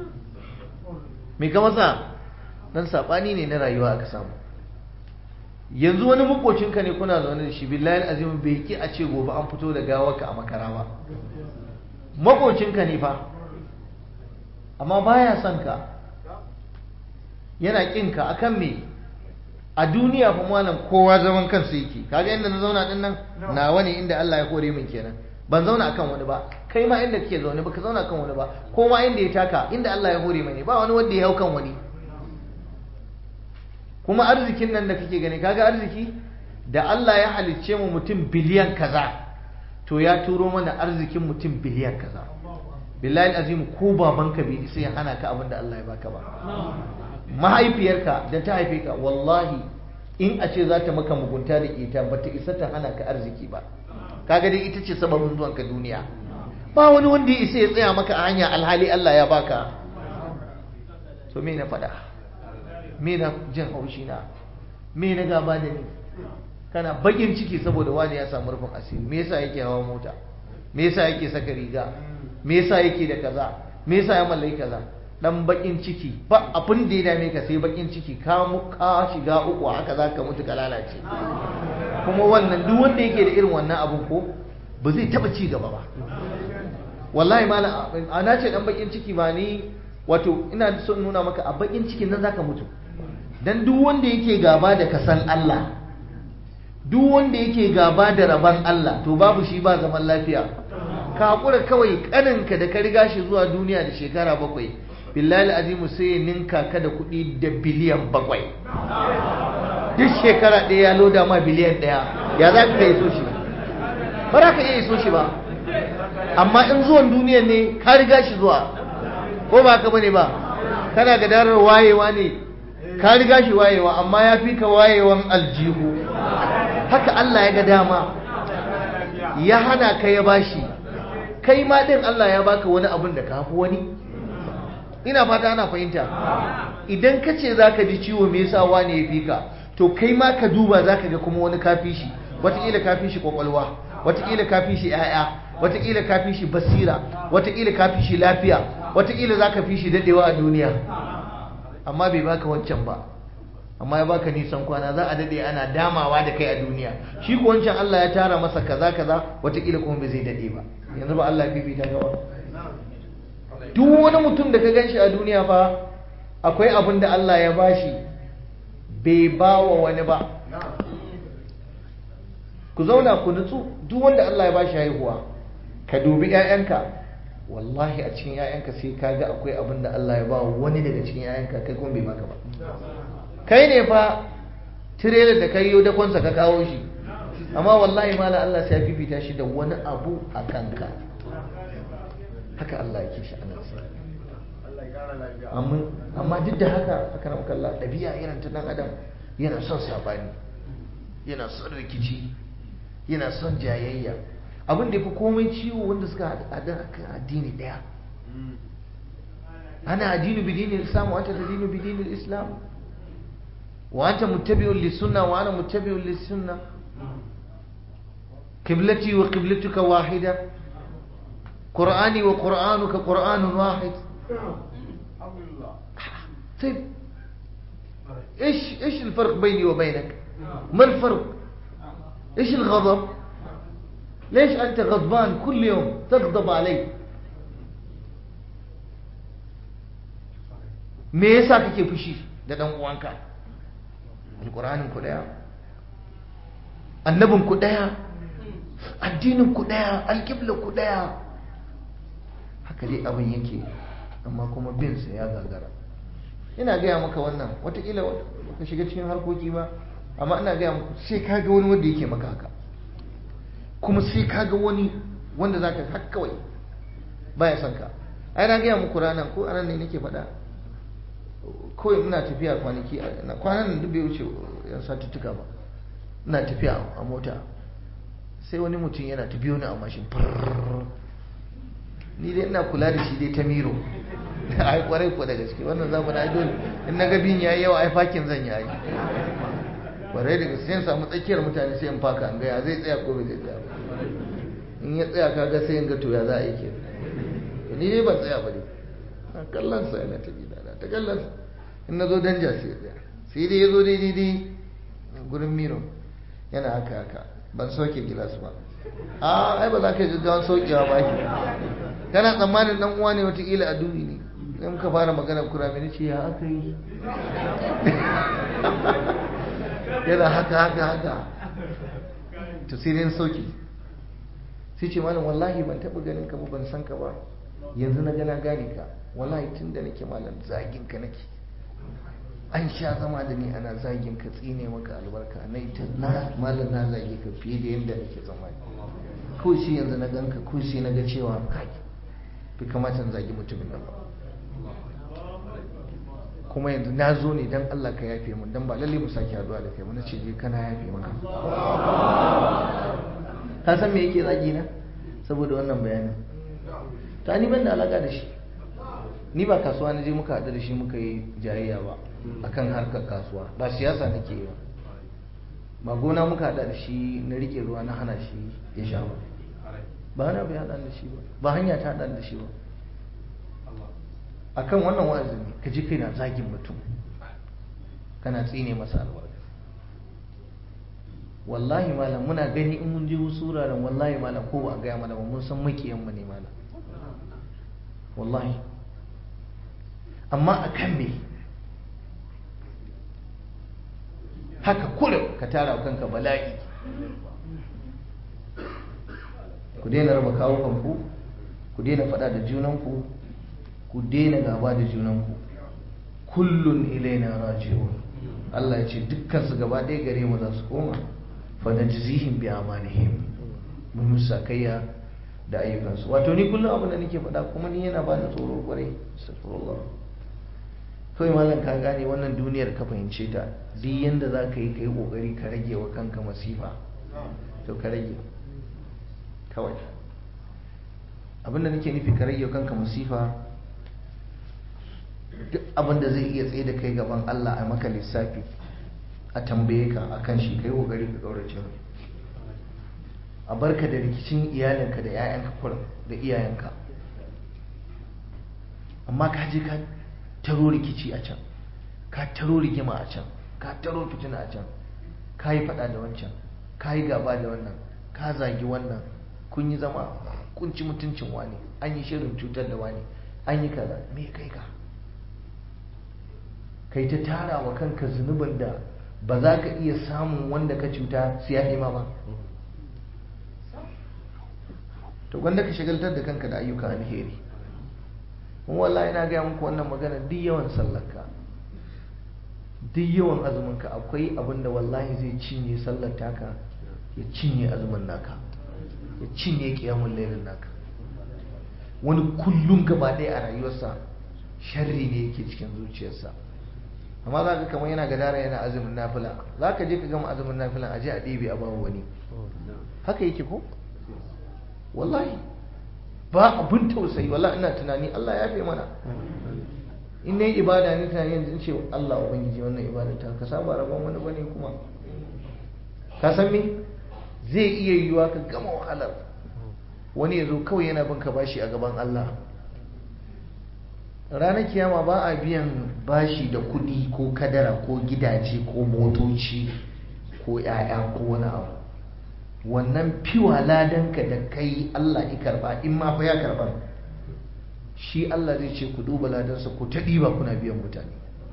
Me ka masa? Dan saɓani ne na rayuwa aka samu. Yanzu wani makocinka ne kuna zaune da shi, billahi azim bai ki a ce gobe an fito da gawarka a makara ba. Makocinka ne fa, amma baya son ka, yana kinka akan me? A duniya fa malam kowa zaman kansa yake. Kaga inda na zauna din nan nawa ne, inda Allah ya kore min kenan. Ban zauna akan wani ba, kai ma inda kake zaune baka zauna akan wani ba, ko ma inda ya taka inda Allah ya hore mani, ba wani wanda ya hau kan wani. Kuma arzikin nan da kake gani, kaga arziki da Allah ya halicce mu mutum biliyan kaza, to ya turo mana arzikin mutum biliyan kaza. Billahi azim, ko babanka bai sai ya hana ka abin da Allah ya baka ba. Mahaifiyarka da ta haife ka, wallahi in a ce za ta maka mugunta da ita ba ta isa ta hana ka arziki ba. Kaga dai ita ce sababin zuwan ka duniya, ba wani wanda ya isa ya tsaya maka a hanya alhali Allah ya baka. So me na faɗa, me na jin haushi na, me na gaba da ni? Kana bakin ciki saboda wani ya samu rufin asiri. Me yasa yake hawa mota, me yasa yake saka riga, me yasa yake da kaza, me yasa ya mallaki kaza? Dan bakin ciki ba abin da ya dame ka sai bakin ciki. Ka shiga uku haka zaka mutu ka lalace. Kuma wannan duk wanda yake da irin wannan abun ko ba zai taba ci gaba ba. Wallahi malam ana ce dan bakin ciki ba ni, wato ina so in nuna maka a bakin cikin nan zaka mutu. Dan duk wanda yake gaba da kasan Allah, duk wanda yake gaba da rabon Allah, to babu shi ba zaman lafiya. Ka hakura kawai kaninka da ka riga shi zuwa duniya da shekara 7, billahi azimu sai ya ninka ka da kuɗi da biliyan 7. Duk shekara ɗaya ya loda ma biliyan 1, ya za ka yi so shi? Ba za ka iya so shi ba. Amma in zuwan duniya ne ka riga shi zuwa, ko ba ka bane ba? Kana ga darar wayewa ne, ka riga shi wayewa, amma ya fi ka wayewan aljihu. Haka Allah ya ga dama, ya hana ka ya bashi. Kai ma din Allah ya baka wani abun da ka fi wani. Ina fata ana fahimta. Idan ka ce za ka ji ciwo me yasa wani ya fi ka, to kai ma ka duba za ka ga kuma wani kafi shi. Wataƙila kafi shi kwakwalwa, wataƙila kafi shi 'ya'ya, wataƙila kafi shi basira, wataƙila kafi shi lafiya, wataƙila za ka fi shi daɗewa a duniya. Amma bai baka wancan ba, amma ya baka nisan kwana, za a daɗe ana damawa da kai a duniya. Shi ko wancan Allah ya tara masa kaza kaza, wataƙila kuma bai zai daɗe ba. Yanzu ba Allah ya fifita gaba. Duk wani mutum da ka ganshi a duniya fa akwai abin da Allah ya bashi bai ba wa wani ba. Ku zauna ku nutsu, duk wanda Allah ya bashi haihuwa, ka dubi 'ya'yanka, wallahi a cikin 'ya'yanka sai ka ga akwai abin da Allah ya ba wani daga cikin 'ya'yanka, kai kuma bai baka ba. Kai ne fa tirelar da kai yau da kwansa ka kawo shi, amma wallahi mala Allah sai ya fifita shi da wani abu a kanka. Haka Allah yake sha'anarsa. Amma duk da haka aka ramka Allah, ɗabi'a irin ta ɗan adam yana son sabani, yana son rikici, yana son jayayya. Abin da ya fi komai ciwo wanda suka haɗa kan addini ɗaya. Ana addini bidinin Islam, wa anta tadinu bidinin Islam, wa anta muttabi'un lis-sunnah wa ana muttabi'un lis-sunnah. qiblati wa qiblatuka wahida, qur'ani wa qur'anuka qur'anun wahid. طيب ايش الفرق بيني وبينك؟ ما الفرق؟ ايش الغضب؟ ليش انت غضبان كل يوم تغضب علي؟ me yasa kake fushi da dan uwanka? Alqur'anin ku daya, annabin ku daya, addinin ku daya, alqibla ku daya. Haka dai abin yake, amma kuma bin sa ya gagara. Ina gaya maka wannan, watakila ka shiga cikin harkoki ba, amma ina gaya maka sai ka ga wani wanda yake maka haka, kuma sai ka ga wani wanda zaka haka kawai baya son ka. Ai na gaya muku ranar, ko anan ne nake faɗa, kawai ina tafiya kwanaki, kwanan nan duk bai wuce yan satuttuka ba, ina tafiya a mota, sai wani mutum yana ta biyo ni a mashin, ni dai ina kula da shi dai ta miro. Ai kwarai ko da gaske wannan zamu na dole in naga bin yayi yawa ai fakin zan yi ai kwarai da gaske, sai samu tsakiyar mutane sai in faka an ga ya zai tsaya ko bai zai tsaya. In ya tsaya kaga sai in ga to ya za a yi ke, ni dai ban tsaya ba dai kallon sa yana ta gida ta kallon. In nazo danja sai ya tsaya, sai dai yazo dai gurin miro yana haka ban soke gilas ba. Ai ba za ka ji gaggawan saukewa ba ki, kana tsammanin dan uwa ne watakila a dubi ne. Sai muka fara magana kurame ne ce ya aka yi yana haka to sai dai sauki. Sai ce malam wallahi ban taɓa ganin ka ba, ban san ka ba, yanzu na gana gane ka, wallahi tun da nake malam zagin ka nake, an sha zama da ni ana zagin ka, tsine maka albarka na malam na zage ka fiye da yadda nake tsammani. Ko shi yanzu na ganka, ko shi na ga cewa kai fi kamata in zagi mutumin nan ba, kuma yanzu na zo ne don Allah ka yafe mun, don ba lalle mu sake haduwa da kai ba. Na ce je kana yafe maka. Ka san me yake zagi na saboda wannan bayanin? ta ni ban da alaka da shi, ni ba kasuwa na je muka haɗu da shi muka yi jayayya ba akan harkar kasuwa, ba siyasa nake yi ba gona muka haɗa da shi na rike ruwa na hana shi ya sha ba wani abu ya haɗa da shi ba hanya ta haɗa da shi ba. akan wannan wa'azi ne ka ji kai na zagin mutum kana tsine masa albarka. wallahi malam muna gani in mun je wasu wuraren, wallahi malam ko ba a gaya mana ba mun san makiyan mu ne malam wallahi. amma akan me haka kullum ka tara wa kanka bala'i. ku daina raba kawo kanku, ku daina faɗa da junanku, ku daina gaba da junanku. kullun ilaina raji'un. Allah ya ce dukkan su gaba ɗaya gare mu za su koma, fa najzihim bi amalihim, mun sakayya da ayyukansu. wato ni kullum abin da nake faɗa kuma ni yana bani tsoro kwarai. astaghfirullah. kawai malam ka gane wannan duniyar ka fahimce ta, duk yanda za ka yi kokari ka rage wa kanka masifa, to ka rage kawai. abin da nake nufi ka rage wa kanka masifa, duk abin da zai iya tsaye da kai gaban Allah a maka lissafi a tambaye ka akan shi, kai kokari ka kaurace mu. a barka da rikicin iyalinka da 'ya'yanka kullum da iyayenka, amma ka je ka taro rikici a can, ka taro rigima a can, ka taro fitina a can, ka yi fada da wancan, ka yi gaba da wannan, ka zagi wannan, kun yi zama kun ci mutuncin wani, an yi shirin cutar da wani, an yi kaza, me kai ka kai ta tara wa kanka zunubin da ba za ka iya samun wanda ka cuta su yafe ma ba. to gwanda ka shagaltar da kanka da ayyuka alheri. kuma wallahi ina gaya muku wannan magana, duk yawan sallarka, duk yawan azuminka, akwai abin da wallahi zai cinye sallar taka, ya cinye azumin naka, ya cinye kiyamun lailin naka. wani kullum gaba ɗaya a rayuwarsa sharri ne yake cikin zuciyarsa, amma za ka kamar yana gadara yana azumin nafila, za ka je ka gama azumin nafilan aje a ɗebe a bawa wani. haka yake ko wallahi, ba abin tausayi. wallahi ina tunani Allah ya fi mana, in nayi ibada ni tunani yanzu in ce Allah ubangiji wannan ibada ta ka saba rabon wani bane. kuma ka san me zai iya yiwuwa ka gama wahalar, wani ya zo kawai yana bin ka bashi a gaban Allah. ranar kiyama ba a biyan bashi da kuɗi ko kadara ko gidaje ko motoci ko 'ya'ya ko wani abu. wannan fiwa ladanka da kai Allah ya karba, in ma fa ya karba, shi Allah zai ce ku duba ladansa ku ta ɗiba kuna biyan mutane.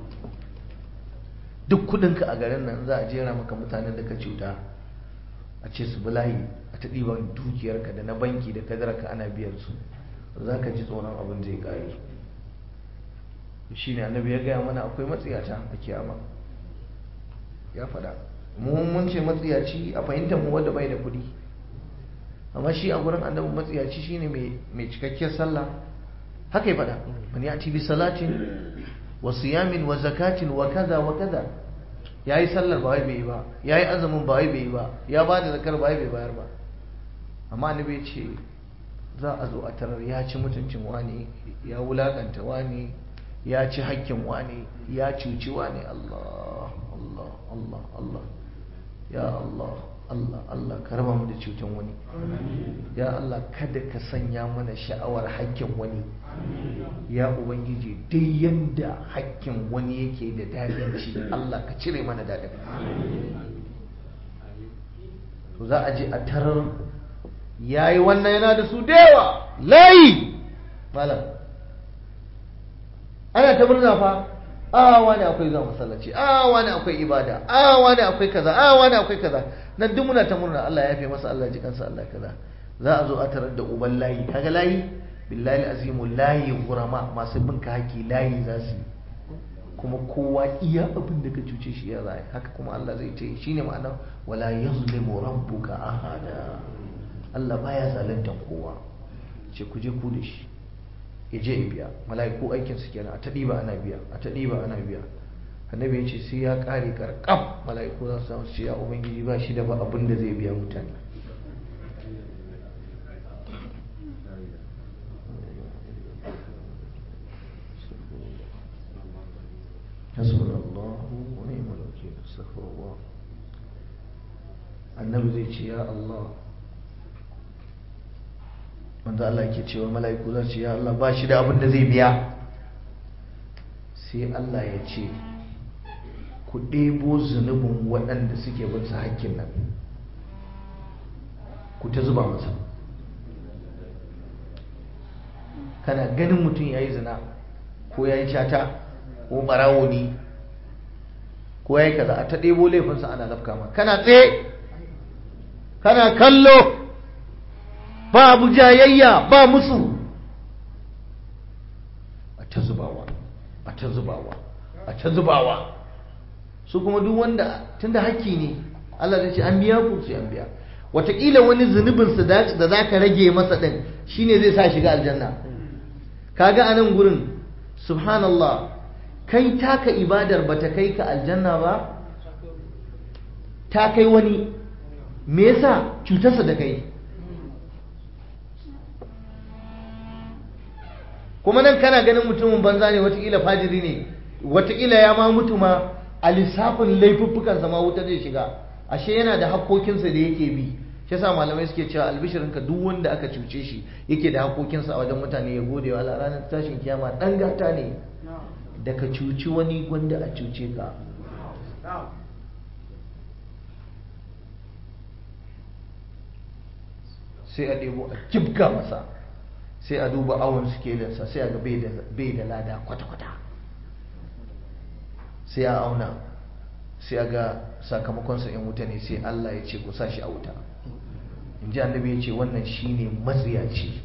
duk kudinka a garin nan za a jera maka mutanen da ka cuta, a ce su bulayi a ta ɗiban dukiyarka da na banki da kadararka ana biyan su, za ka ji tsoron abin zai ƙare. shi ne annabi ya gaya mana akwai matsiyata a kiyama, ya faɗa. mun ce matsiyaci a fahimtar mu wanda bai da kuɗi, amma shi a gurin annabi matsiyaci shine mai cikakkiyar sallah. haka ya faɗa, man ya'ti bi salatin wa siyamin wa zakatin wa kaza wa kaza. yayi sallar ba wai bai yi ba, yayi azumin ba wai bai yi ba, ya ba da zakar ba wai bai bayar ba, amma annabi ya ce za a zo a tarar ya ci mutuncin wani, ya wulakanta wani, ya ci hakkin wani, ya cuci wani. Allah Allah Allah Allah, ya Allah Allah Allah, ka raba mu da cutan wani. ya Allah kada ka sanya mana sha'awar hakkin wani. ya ubangiji duk yanda hakkin wani yake da dadin ci, Allah ka cire mana dadin. to za a je a tarar yayi wannan yana da su da yawa layi malam, ana ta murna fa, wani akwai zuwa masallaci, wani akwai ibada, wani akwai kaza, wani akwai kaza, nan duk muna ta murna Allah ya fi masa, Allah ji kansa, Allah kaza. za a zo a tarar da uban layi, kaga layi billahi azimu, layi gurama masu bin ka haƙi layi za su yi, kuma kowa iya abin da ka cuce shi ya zai, haka kuma Allah zai ce. shine ma'ana wala yazlimu rabbuka ahada, Allah baya zalunta kowa. ce ku je ku da shi ya je ya biya, mala'iku aikin su kenan, a ta ɗiba ana biya, a ta ɗiba ana biya. annabi ya ce sai ya ƙare karkam, mala'iku za su samu su ce ya ubangiji ba shi da ba abin da zai biya mutane. astaghfirullah, annabi zai ce ya Allah, wanda Allah yake cewa mala'iku za su ce ya Allah ba shi da abin da zai biya, sai Allah ya ce ku ɗebo zunubin waɗanda suke bin su hakkin nan ku ta zuba masa. kana ganin mutum ya yi zina ko ya yi cata ko ɓarawo ne ko ya yi kaza, a ta ɗebo laifinsa ana lafka ma, kana tsaye kana kallo, ba abu jayayya ba musu, a ta zubawa a ta zubawa a ta zubawa. su kuma duk wanda tunda hakki ne Allah zai ce an biya ku, sai an biya. wataƙila wani zunubinsa da za ka rage masa ɗin shine zai sa shiga aljanna. kaga a nan gurin subhanallah, kai taka ibadar ba ta kai ka aljanna ba, ta kai wani. me yasa? cutarsa da kai. kuma nan kana ganin mutumin banza ne, watakila fajiri ne, watakila ya ma mutu ma a lissafin laifuffukansa ma wuta zai shiga, ashe yana da hakkokinsa da yake bi. shi yasa malamai suke cewa albishirinka duk wanda aka cuce shi yake da hakkokinsa a wajen mutane ya gode wa Allah, ranar tashin kiyama dan gata ne. da ka cuci wani gwanda a cuce ka. sai a ɗebo a kibga masa, sai a duba awon sikelinsa, sai a ga bai da lada kwata-kwata, sai a auna, sai a ga sakamakonsa in wuta ne, sai Allah ya ce ku sa shi a wuta. in ji annabi ya ce wannan shine matsiyaci.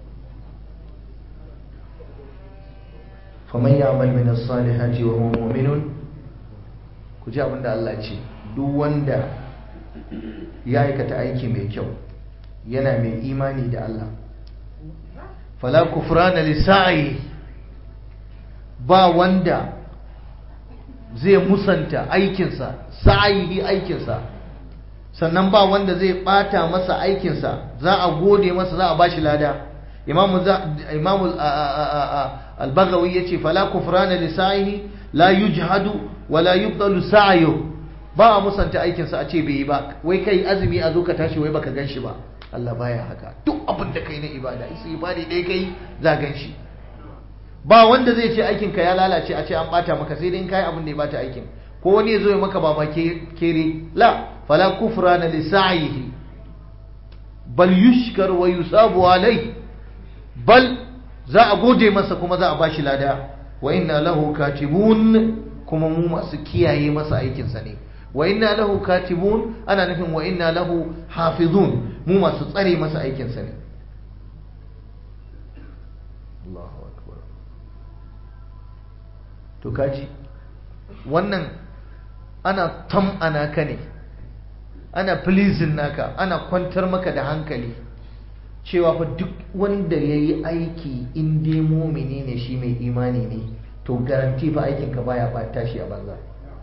faman ya'mal min as-salihati wa huwa mu'minun, ku ji abinda Allah ce, duk wanda ya aikata aiki mai kyau yana mai imani da Allah, fala kufrana li sa'i, ba wanda zai musanta aikinsa, sa'ihi aikinsa, sannan ba wanda zai bata masa aikinsa, za a gode masa, za a bashi lada. imamu al-Baghawi yace fala kufrana li sa'ihi la yujhadu wa la yubdalu sa'yu, ba a musanta aikinsa a ce bai yi ba. wai kai azumi a zo ka tashi wai baka ganshi ba, Allah baya haka. duk abin da kai na ibada, ibadi dai kai za ganshi. ba wanda zai ce aikinka ya lalace a ce an bata maka, sai dai in kai abin da ya bata aikin, ko wani ya zo ya maka baba kere. la fala kufrana li sa'ihi bal yushkar wa yusabu alai, bal za a gode masa kuma za a bashi lada. wa inna lahu katibun, kuma mu masu kiyaye masa aikinsa ne. wa inna lahu katibun ana nufin wa inna lahu hafizun, mu masu tsare masa aikinsa ne. Allahu akbar. to kaji wannan ana tam'ana ka ne, ana pleasing naka, ana kwantar maka da hankali cewa fa duk wanda ya yi aiki in dai mumini ne, shi mai imani ne, to garanti fa aikinka baya ɓata shi a banza.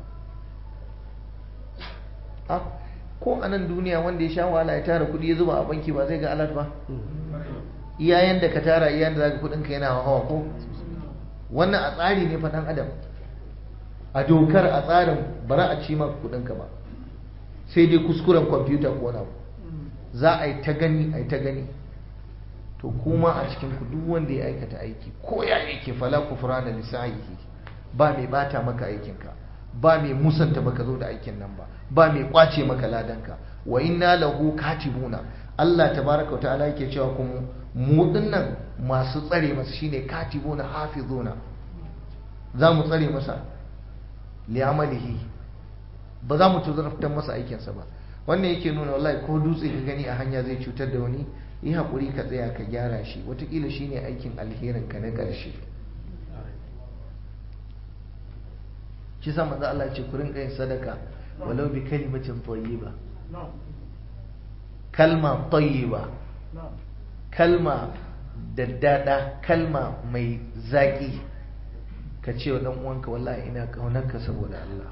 ko a nan duniya wanda ya sha wahala ya tara kuɗi ya zuba a banki ba zai ga alat ba? iyayen da ka tara, iyayen da zaka kuɗinka yana hawa ko? wannan a tsari ne fa ɗan adam, a dokar, a tsarin bara a ci maka kuɗinka ba, sai dai kuskuren kwamfuta ko wani abu za a yi ta gani, a yi ta gani. to kuma a cikin ku duk wanda ya aikata aiki ko ya yake, fala kufrana li sa'ihi, ba mai bata maka aikinka, ba mai musanta baka zo da aikin nan ba, ba mai kwace maka ladanka. wa inna lahu katibuna, Allah tabaraka wa ta'ala yake cewa kuma mu dinnan masu tsare masa, shine katibuna hafizuna, za mu tsare masa li amalihi, ba za mu tuzurtar masa aikinsa ba. wannan yake nuna wallahi ko dutse ka gani a hanya zai cutar da wani, yi haƙuri ka tsaya ka gyara shi, watakila shi ne aikin alherin ka na ƙarshe. shi sa manzo Allah ce ku rinka yin sadaka walau bi kalimatin tayyiba, kalma tayyiba, kalma daddada, kalma mai zaki, ka ce wa dan uwanka wallahi ina kaunarka saboda Allah,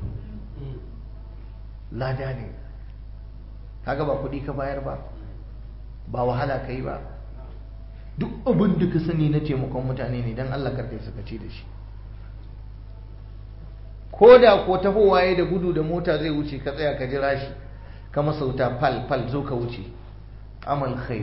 lada ne. kaga ba kuɗi ka bayar ba, ba wahala ka yi ba, duk abin da ka sani na taimakon mutane ne, don Allah karka yi sakaci da shi. ko da ko tahowa ya da gudu da mota zai wuce ka tsaya ka jira shi ka masa wuta fal fal zo ka wuce, amal khair,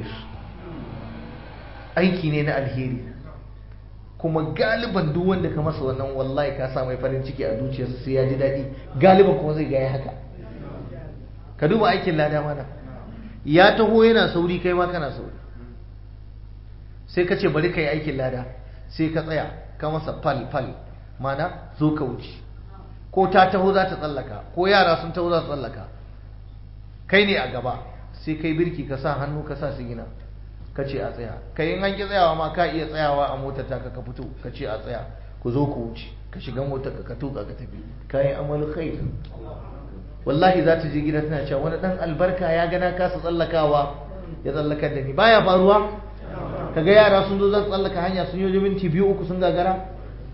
aiki ne na alheri. kuma galiban duk wanda ka masa wannan wallahi ka sa mai farin ciki a zuciyarsa sai ya ji daɗi, galiban kuma zai gaya haka. Ka duba aikin lada mana, ya taho yana sauri kai ma kana sauri, sai ka ce bari ka yi aikin lada, sai ka tsaya ka masa fal fal, mana zo ka wuce. Ko ta taho za ta tsallaka, ko yara sun taho za su tsallaka, kai ne a gaba, sai kai birki ka sa hannu ka sa sigina ka ce a tsaya. Kai in an ki tsayawa ma ka iya tsayawa a motar ta ka fito ka ce a tsaya, ku zo ku wuce, ka shiga motar ka tuka ka tafi, kayan amalu khair. Wallahi za ta je gida tana cewa wani dan albarka ya gana kasa tsallakawa ya tsallakar da ni. Baya faruwa kaga yara sun zo za su tsallaka hanya sun yi minti 2-3 sun gagara.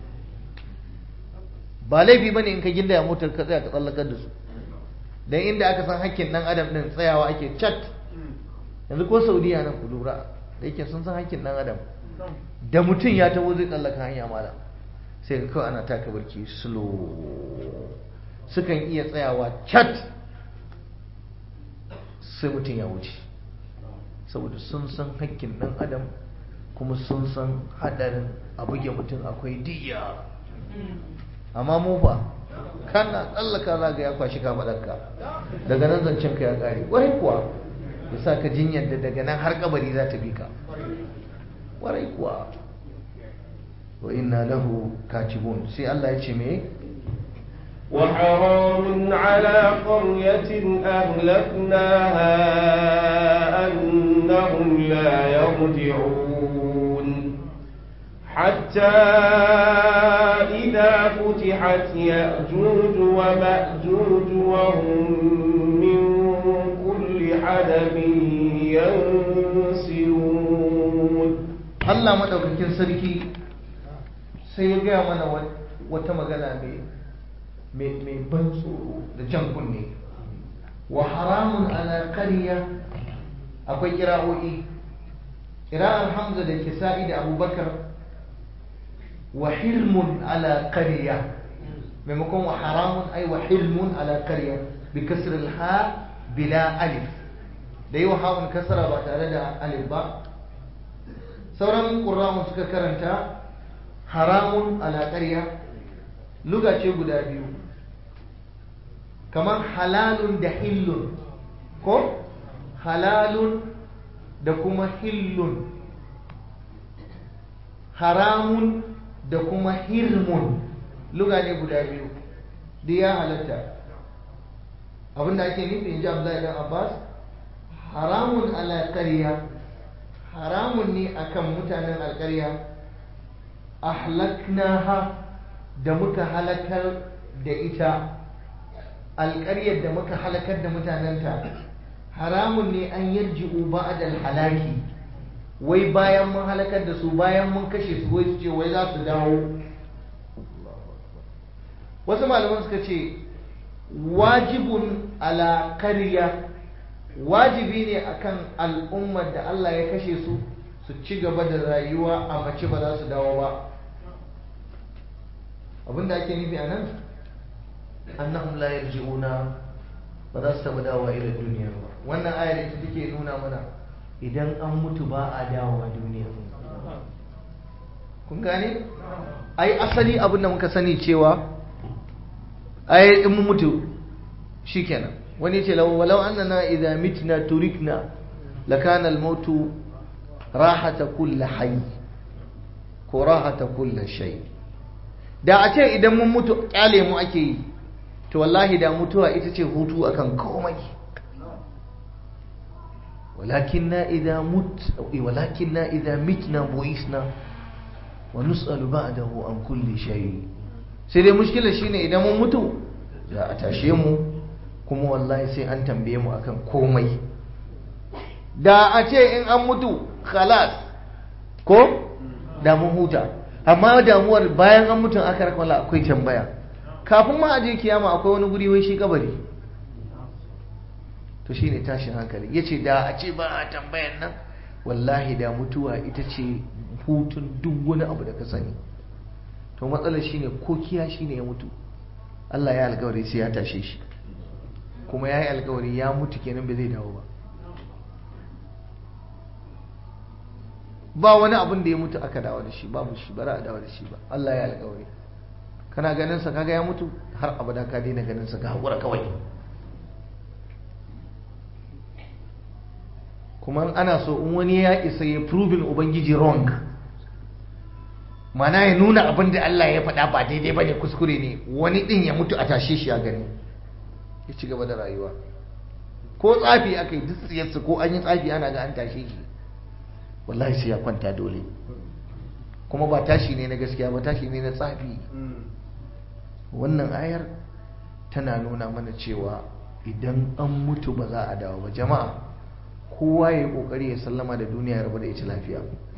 Ba laifi bane in ka ginda ya motar ka tsaya ka tsallakar da su, dan inda aka san hakkin dan adam din tsayawa ake chat. Yanzu ko Saudiya nan ku lura da yake sun san hakkin dan adam, da mutum ya taho zai tsallaka hanya mala sai ka kawai ana taka barki slow, sukan iya tsayawa chat sai mutum ya wuce, saboda sun san hakkin dan adam kuma sun san hadarin a buge mutum akwai diya. Amma mu fa kana tsallaka za ga ya kwashi kafaɗarka, daga nan zancen ka ya ƙare. Ƙwarai kuwa ya sa ka jinyar da daga nan har kabari za ta bi ka. Ƙwarai kuwa wa inna lahu katibun. Sai Allah ya ce me? وحرام على قرية أهلكناها أنهم لا يرجعون حتى إذا فتحت يأجوج ومأجوج وهم من كل حدب ينسلون. Allah madaukakin sarki sai ya gaya mana wata magana mai ban tsoro da jan kunne. Wa haramun ala qarya, akwai kira'o'i, kira'ar Hamza da Kisa'i da Abubakar. Wa hilmun ala qarya, maimakon wa haramun ai wa hilmun ala qarya bi kasr al ha bila alif, da yi wa ha'un kasra ba tare da alif ba. Sauran qurra'un suka karanta haramun ala qarya. Luga ce guda biyu, kamar halalun da hillun, ko halalun da kuma hillun, haramun da kuma hirmun, luga ne guda biyu, da ya halatta. Abinda ake nufi in ji Abdullahi dan Abbas, haramun ala qarya, haramun ne akan mutanen alƙarya, ahlaknaha da muka halakar da ita, alƙaryar da muka halakar da mutanenta. Haramun ne an yarji'u ba'dal halaki, wai bayan mun halakar da su, bayan mun kashe su, wai su ce wai za su dawo. Wasu malaman suka ce wajibun ala qarya, wajibi ne akan al'ummar da Allah ya kashe su su ci gaba da rayuwa a mace, ba za su dawo ba. Abinda ake nufi a nan, annahum la yarji'una, ba za su taba dawowa ila duniya ba. Wannan ayar ita take nuna mana idan an mutu ba a dawowa duniya. Kun gane? Ai asali abinda muka sani cewa ai in mun mutu shikenan. Wani ce walau annana idza mitna turikna lakana al-mautu rahata kulli hayy ko rahata kulli shay. Da a ce idan mun mutu kyale mu ake yi, to wallahi da mutuwa ita ce hutu akan komai. walakinna idza mitna buisna wa nus'alu ba'dahu an kulli shay. Sai dai mushkilar shine idan mun mutu za a tashe mu, kuma wallahi sai an tambaye mu akan komai. Da a ce in an mutu khalas ko da mun huta, amma damuwar bayan an mutu aka rakala akwai tambaya. Kafin ma aje kiyama akwai wani guri wai shi kabari. To shine tashin hankali. Yace da a ce ba a tambayan nan, wallahi da mutuwa ita ce hutun duk wani abu da ka sani. To matsalar shine ko kiya shine ya mutu, Allah ya alkawari sai ya tashe shi, kuma ya yi alkawari ya mutu kenan bai zai dawo ba wani abin da ya mutu aka dawo da shi, babu shi, ba za a dawo da shi ba. Allah ya alkawari. Kana ganin sa kaga ya mutu, har abada ka daina ganin sa, ka hakura kawai. kuma ana so in wani ya isa ya proving ubangiji wrong, mana ya nuna abin da Allah ya faɗa ba daidai ba ne, kuskure ne, wani ɗin ya mutu a tashe shi a gani ya ci gaba da rayuwa. Ko tsafi aka yi duk tsiyarsa, ko an yi tsafi ana ga an tashe shi, wallahi sai ya kwanta dole. Kuma ba tashi ne na gaskiya ba, tashi ne na tsafi. Wannan ayar tana nuna mana cewa idan an mutu ba za a dawo ba. Jama'a, kowa ya yi kokari ya sallama da duniya ya rabu da ita lafiya,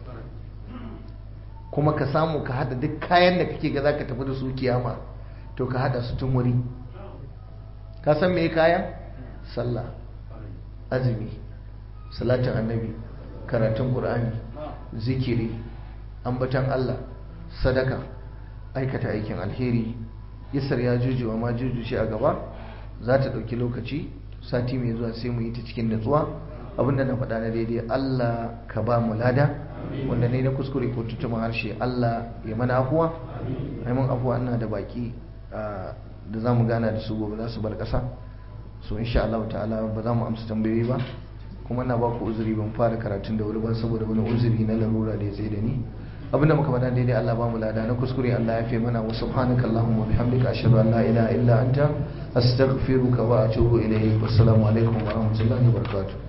kuma ka samu ka hada duk kayan da kake ga za ka tafi da su kiyama, to ka hada su tun wuri. Ka san me kaya? Sallah, azumi, salatin annabi, karatun qur'ani, zikiri, ambatan Allah, sadaka, aikata aikin alheri. Yasar ya juju wa ma juju shi a gaba, za ta ɗauki lokaci, sati mai zuwa sai mu yi ta cikin natsuwa. Abinda na faɗa na daidai Allah ka ba mu lada, wanda ne na kuskure ko tutuma harshe Allah ya mana afuwa. Mun afuwa, ina da baki da za mu gana da su gobe, za su bar ƙasa, so insha Allah ta'ala ba za mu amsa tambayoyi ba, kuma ina ba ku uzuri ban fara karatun da wuri ba saboda wani uzuri na larura da ya tsaye da ni. Abinda muka faɗa daidai Allah ba mu lada, na kuskure Allah ya fi mana. Wa subhanaka Allahumma wa bihamdika ashhadu an la ilaha illa anta astaghfiruka wa atubu ilayk. Wassalamu alaikum wa rahmatullahi wa barakatuh.